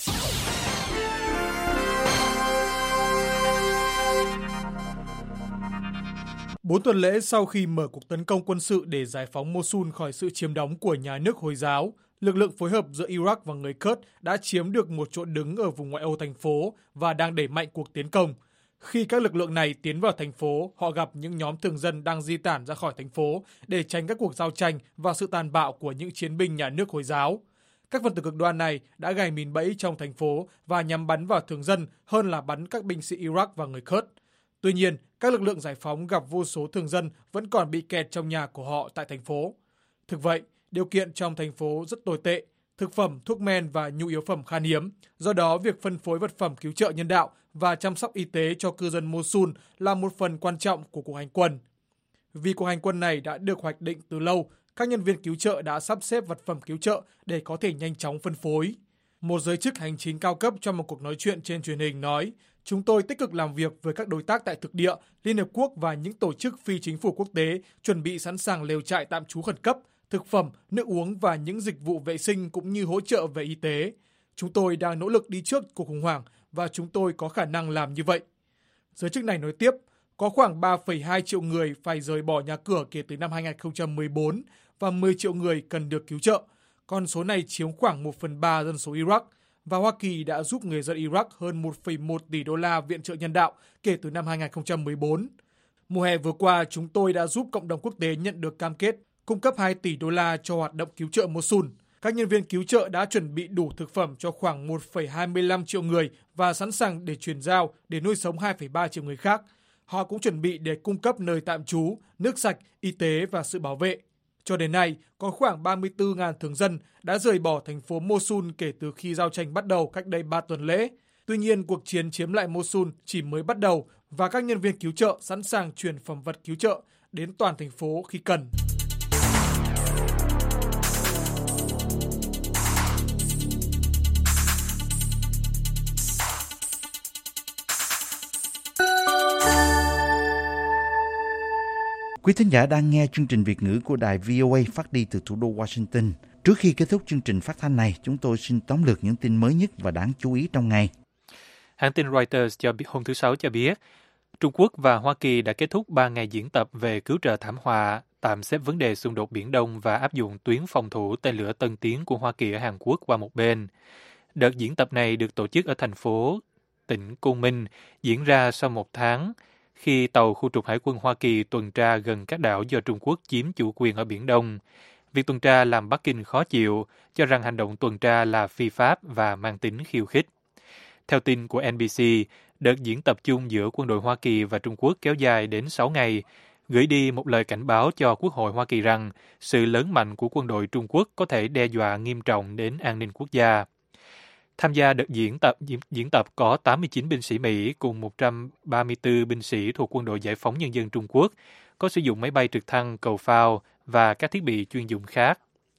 Bốn tuần lễ sau khi mở cuộc tấn công quân sự để giải phóng Mosul khỏi sự chiếm đóng của nhà nước Hồi giáo, lực lượng phối hợp giữa Iraq và người Kurd đã chiếm được một chỗ đứng ở vùng ngoại ô thành phố và đang đẩy mạnh cuộc tiến công. Khi các lực lượng này tiến vào thành phố, họ gặp những nhóm thường dân đang di tản ra khỏi thành phố để tránh các cuộc giao tranh và sự tàn bạo của những chiến binh nhà nước Hồi giáo. Các phần tử cực đoan này đã gài mìn bẫy trong thành phố và nhắm bắn vào thường dân hơn là bắn các binh sĩ Iraq và người Kurd. Tuy nhiên, các lực lượng giải phóng gặp vô số thường dân vẫn còn bị kẹt trong nhà của họ tại thành phố. Thực vậy, điều kiện trong thành phố rất tồi tệ, thực phẩm, thuốc men và nhu yếu phẩm khan hiếm. Do đó, việc phân phối vật phẩm cứu trợ nhân đạo và chăm sóc y tế cho cư dân Mosul là một phần quan trọng của cuộc hành quân. Vì cuộc hành quân này đã được hoạch định từ lâu, các nhân viên cứu trợ đã sắp xếp vật phẩm cứu trợ để có thể nhanh chóng phân phối. Một giới chức hành chính cao cấp trong một cuộc nói chuyện trên truyền hình nói, chúng tôi tích cực làm việc với các đối tác tại thực địa, Liên Hợp Quốc và những tổ chức phi chính phủ quốc tế chuẩn bị sẵn sàng lều trại tạm trú khẩn cấp, thực phẩm, nước uống và những dịch vụ vệ sinh cũng như hỗ trợ về y tế. Chúng tôi đang nỗ lực đi trước cuộc khủng hoảng và chúng tôi có khả năng làm như vậy. Giới chức này nói tiếp, có khoảng ba phẩy hai triệu người phải rời bỏ nhà cửa kể từ năm hai không một bốn và mười triệu người cần được cứu trợ. Con số này chiếm khoảng một phần ba dân số Iraq và Hoa Kỳ đã giúp người dân Iraq hơn một phẩy một tỷ đô la viện trợ nhân đạo kể từ năm hai không một bốn. Mùa hè vừa qua, chúng tôi đã giúp cộng đồng quốc tế nhận được cam kết cung cấp hai tỷ đô la cho hoạt động cứu trợ Mosul. Các nhân viên cứu trợ đã chuẩn bị đủ thực phẩm cho khoảng một phẩy hai mươi lăm triệu người và sẵn sàng để chuyển giao để nuôi sống hai phẩy ba triệu người khác. Họ cũng chuẩn bị để cung cấp nơi tạm trú, nước sạch, y tế và sự bảo vệ. Cho đến nay, có khoảng ba mươi tư nghìn thường dân đã rời bỏ thành phố Mosul kể từ khi giao tranh bắt đầu cách đây ba tuần lễ. Tuy nhiên, cuộc chiến chiếm lại Mosul chỉ mới bắt đầu và các nhân viên cứu trợ sẵn sàng chuyển phẩm vật cứu trợ đến toàn thành phố khi cần. Quý thính giả đang nghe chương trình Việt ngữ của đài vê o a phát đi từ thủ đô Washington. Trước khi kết thúc chương trình phát thanh này, chúng tôi xin tóm lược những tin mới nhất và đáng chú ý trong ngày. Hãng tin Reuters cho biết hôm thứ Sáu cho biết, Trung Quốc và Hoa Kỳ đã kết thúc ba ngày diễn tập về cứu trợ thảm họa, tạm xếp vấn đề xung đột Biển Đông và áp dụng tuyến phòng thủ tên lửa tân tiến của Hoa Kỳ ở Hàn Quốc qua một bên. Đợt diễn tập này được tổ chức ở thành phố tỉnh Côn Minh, diễn ra sau một tháng, khi tàu khu trục Hải quân Hoa Kỳ tuần tra gần các đảo do Trung Quốc chiếm chủ quyền ở Biển Đông. Việc tuần tra làm Bắc Kinh khó chịu, cho rằng hành động tuần tra là phi pháp và mang tính khiêu khích. Theo tin của en bê xê, đợt diễn tập chung giữa quân đội Hoa Kỳ và Trung Quốc kéo dài đến sáu ngày, gửi đi một lời cảnh báo cho Quốc hội Hoa Kỳ rằng sự lớn mạnh của quân đội Trung Quốc có thể đe dọa nghiêm trọng đến an ninh quốc gia. Tham gia đợt diễn tập diễn, diễn tập có tám mươi chín binh sĩ Mỹ cùng một trăm ba mươi tư binh sĩ thuộc Quân đội Giải phóng Nhân dân Trung Quốc, có sử dụng máy bay trực thăng, cầu phao và các thiết bị chuyên dụng khác.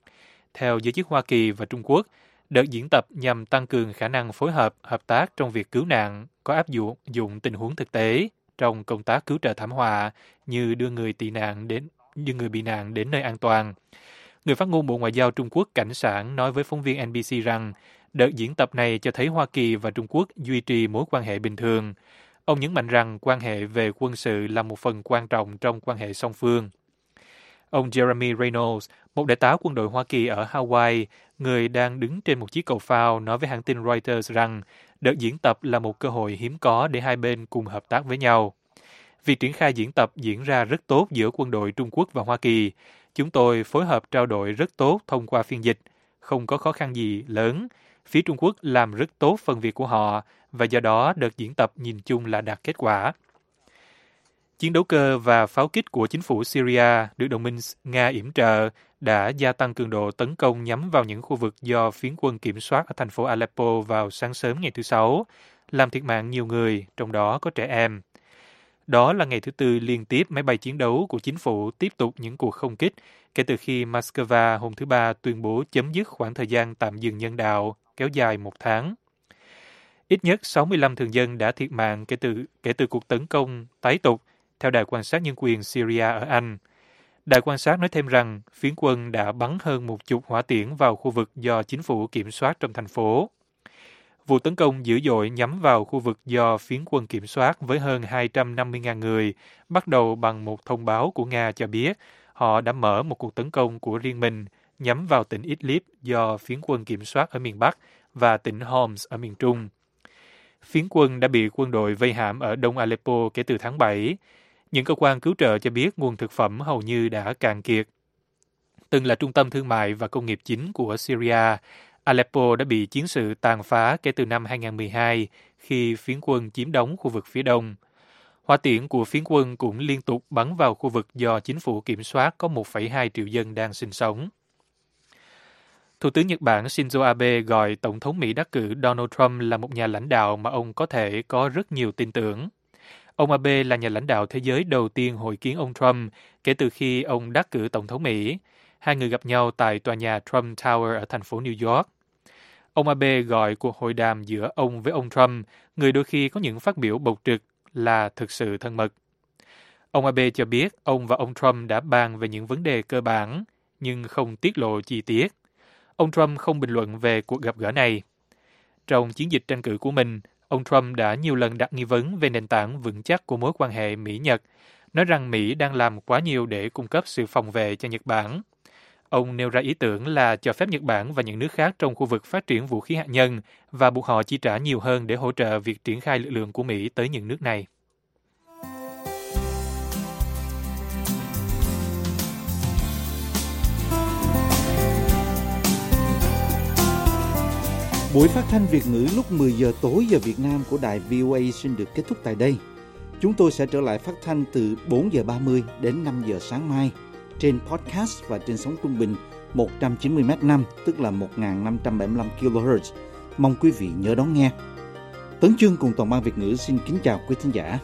Theo giới chức Hoa Kỳ và Trung Quốc, đợt diễn tập nhằm tăng cường khả năng phối hợp, hợp tác trong việc cứu nạn, có áp dụng dụng tình huống thực tế trong công tác cứu trợ thảm họa như đưa người tị nạn đến đưa người bị nạn đến nơi an toàn. Người phát ngôn Bộ Ngoại giao Trung Quốc Cảnh Sảng nói với phóng viên en bê xê rằng đợt diễn tập này cho thấy Hoa Kỳ và Trung Quốc duy trì mối quan hệ bình thường. Ông nhấn mạnh rằng quan hệ về quân sự là một phần quan trọng trong quan hệ song phương. Ông Jeremy Reynolds, một đại tá quân đội Hoa Kỳ ở Hawaii, người đang đứng trên một chiếc cầu phao, nói với hãng tin Reuters rằng đợt diễn tập là một cơ hội hiếm có để hai bên cùng hợp tác với nhau. Việc triển khai diễn tập diễn ra rất tốt giữa quân đội Trung Quốc và Hoa Kỳ. Chúng tôi phối hợp trao đổi rất tốt thông qua phiên dịch. Không có khó khăn gì lớn. Phía Trung Quốc làm rất tốt phần việc của họ và do đó đợt diễn tập nhìn chung là đạt kết quả. Chiến đấu cơ và pháo kích của chính phủ Syria được đồng minh Nga yểm trợ đã gia tăng cường độ tấn công nhắm vào những khu vực do phiến quân kiểm soát ở thành phố Aleppo vào sáng sớm ngày thứ Sáu, làm thiệt mạng nhiều người, trong đó có trẻ em. Đó là ngày thứ tư liên tiếp máy bay chiến đấu của chính phủ tiếp tục những cuộc không kích kể từ khi Moscow hôm thứ Ba tuyên bố chấm dứt khoảng thời gian tạm dừng nhân đạo kéo dài một tháng. Ít nhất sáu mươi lăm thường dân đã thiệt mạng kể từ kể từ cuộc tấn công tái tục, theo Đài quan sát nhân quyền Syria ở Anh. Đài quan sát nói thêm rằng phiến quân đã bắn hơn một chục hỏa tiễn vào khu vực do chính phủ kiểm soát trong thành phố. Vụ tấn công dữ dội nhắm vào khu vực do phiến quân kiểm soát với hơn hai trăm năm mươi nghìn người, bắt đầu bằng một thông báo của Nga cho biết họ đã mở một cuộc tấn công của riêng mình nhắm vào tỉnh Idlib do phiến quân kiểm soát ở miền Bắc và tỉnh Homs ở miền Trung. Phiến quân đã bị quân đội vây hãm ở đông Aleppo kể từ tháng bảy. Những cơ quan cứu trợ cho biết nguồn thực phẩm hầu như đã cạn kiệt. Từng là trung tâm thương mại và công nghiệp chính của Syria, Aleppo đã bị chiến sự tàn phá kể từ năm hai không một hai khi phiến quân chiếm đóng khu vực phía đông. Hỏa tiễn của phiến quân cũng liên tục bắn vào khu vực do chính phủ kiểm soát có một phẩy hai triệu dân đang sinh sống. Thủ tướng Nhật Bản Shinzo Abe gọi Tổng thống Mỹ đắc cử Donald Trump là một nhà lãnh đạo mà ông có thể có rất nhiều tin tưởng. Ông Abe là nhà lãnh đạo thế giới đầu tiên hội kiến ông Trump kể từ khi ông đắc cử Tổng thống Mỹ. Hai người gặp nhau tại tòa nhà Trump Tower ở thành phố New York. Ông Abe gọi cuộc hội đàm giữa ông với ông Trump, người đôi khi có những phát biểu bộc trực, là thực sự thân mật. Ông Abe cho biết ông và ông Trump đã bàn về những vấn đề cơ bản, nhưng không tiết lộ chi tiết. Ông Trump không bình luận về cuộc gặp gỡ này. Trong chiến dịch tranh cử của mình, ông Trump đã nhiều lần đặt nghi vấn về nền tảng vững chắc của mối quan hệ Mỹ-Nhật, nói rằng Mỹ đang làm quá nhiều để cung cấp sự phòng vệ cho Nhật Bản. Ông nêu ra ý tưởng là cho phép Nhật Bản và những nước khác trong khu vực phát triển vũ khí hạt nhân và buộc họ chi trả nhiều hơn để hỗ trợ việc triển khai lực lượng của Mỹ tới những nước này. Buổi phát thanh Việt ngữ lúc mười giờ tối giờ Việt Nam của đài vê o a xin được kết thúc tại đây. Chúng tôi sẽ trở lại phát thanh từ bốn giờ ba mươi đến năm giờ sáng mai trên podcast và trên sóng trung bình một trăm chín mươi mét năm, tức là một nghìn năm trăm bảy mươi lăm ki lô héc. Mong quý vị nhớ đón nghe. Tấn Chương cùng toàn ban Việt ngữ xin kính chào quý thính giả.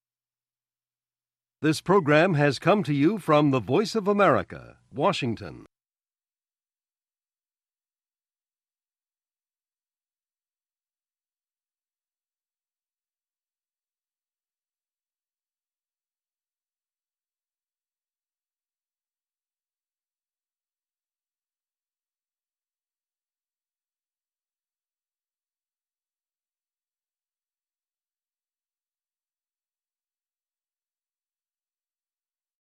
This program has come to you from the Voice of America, Washington.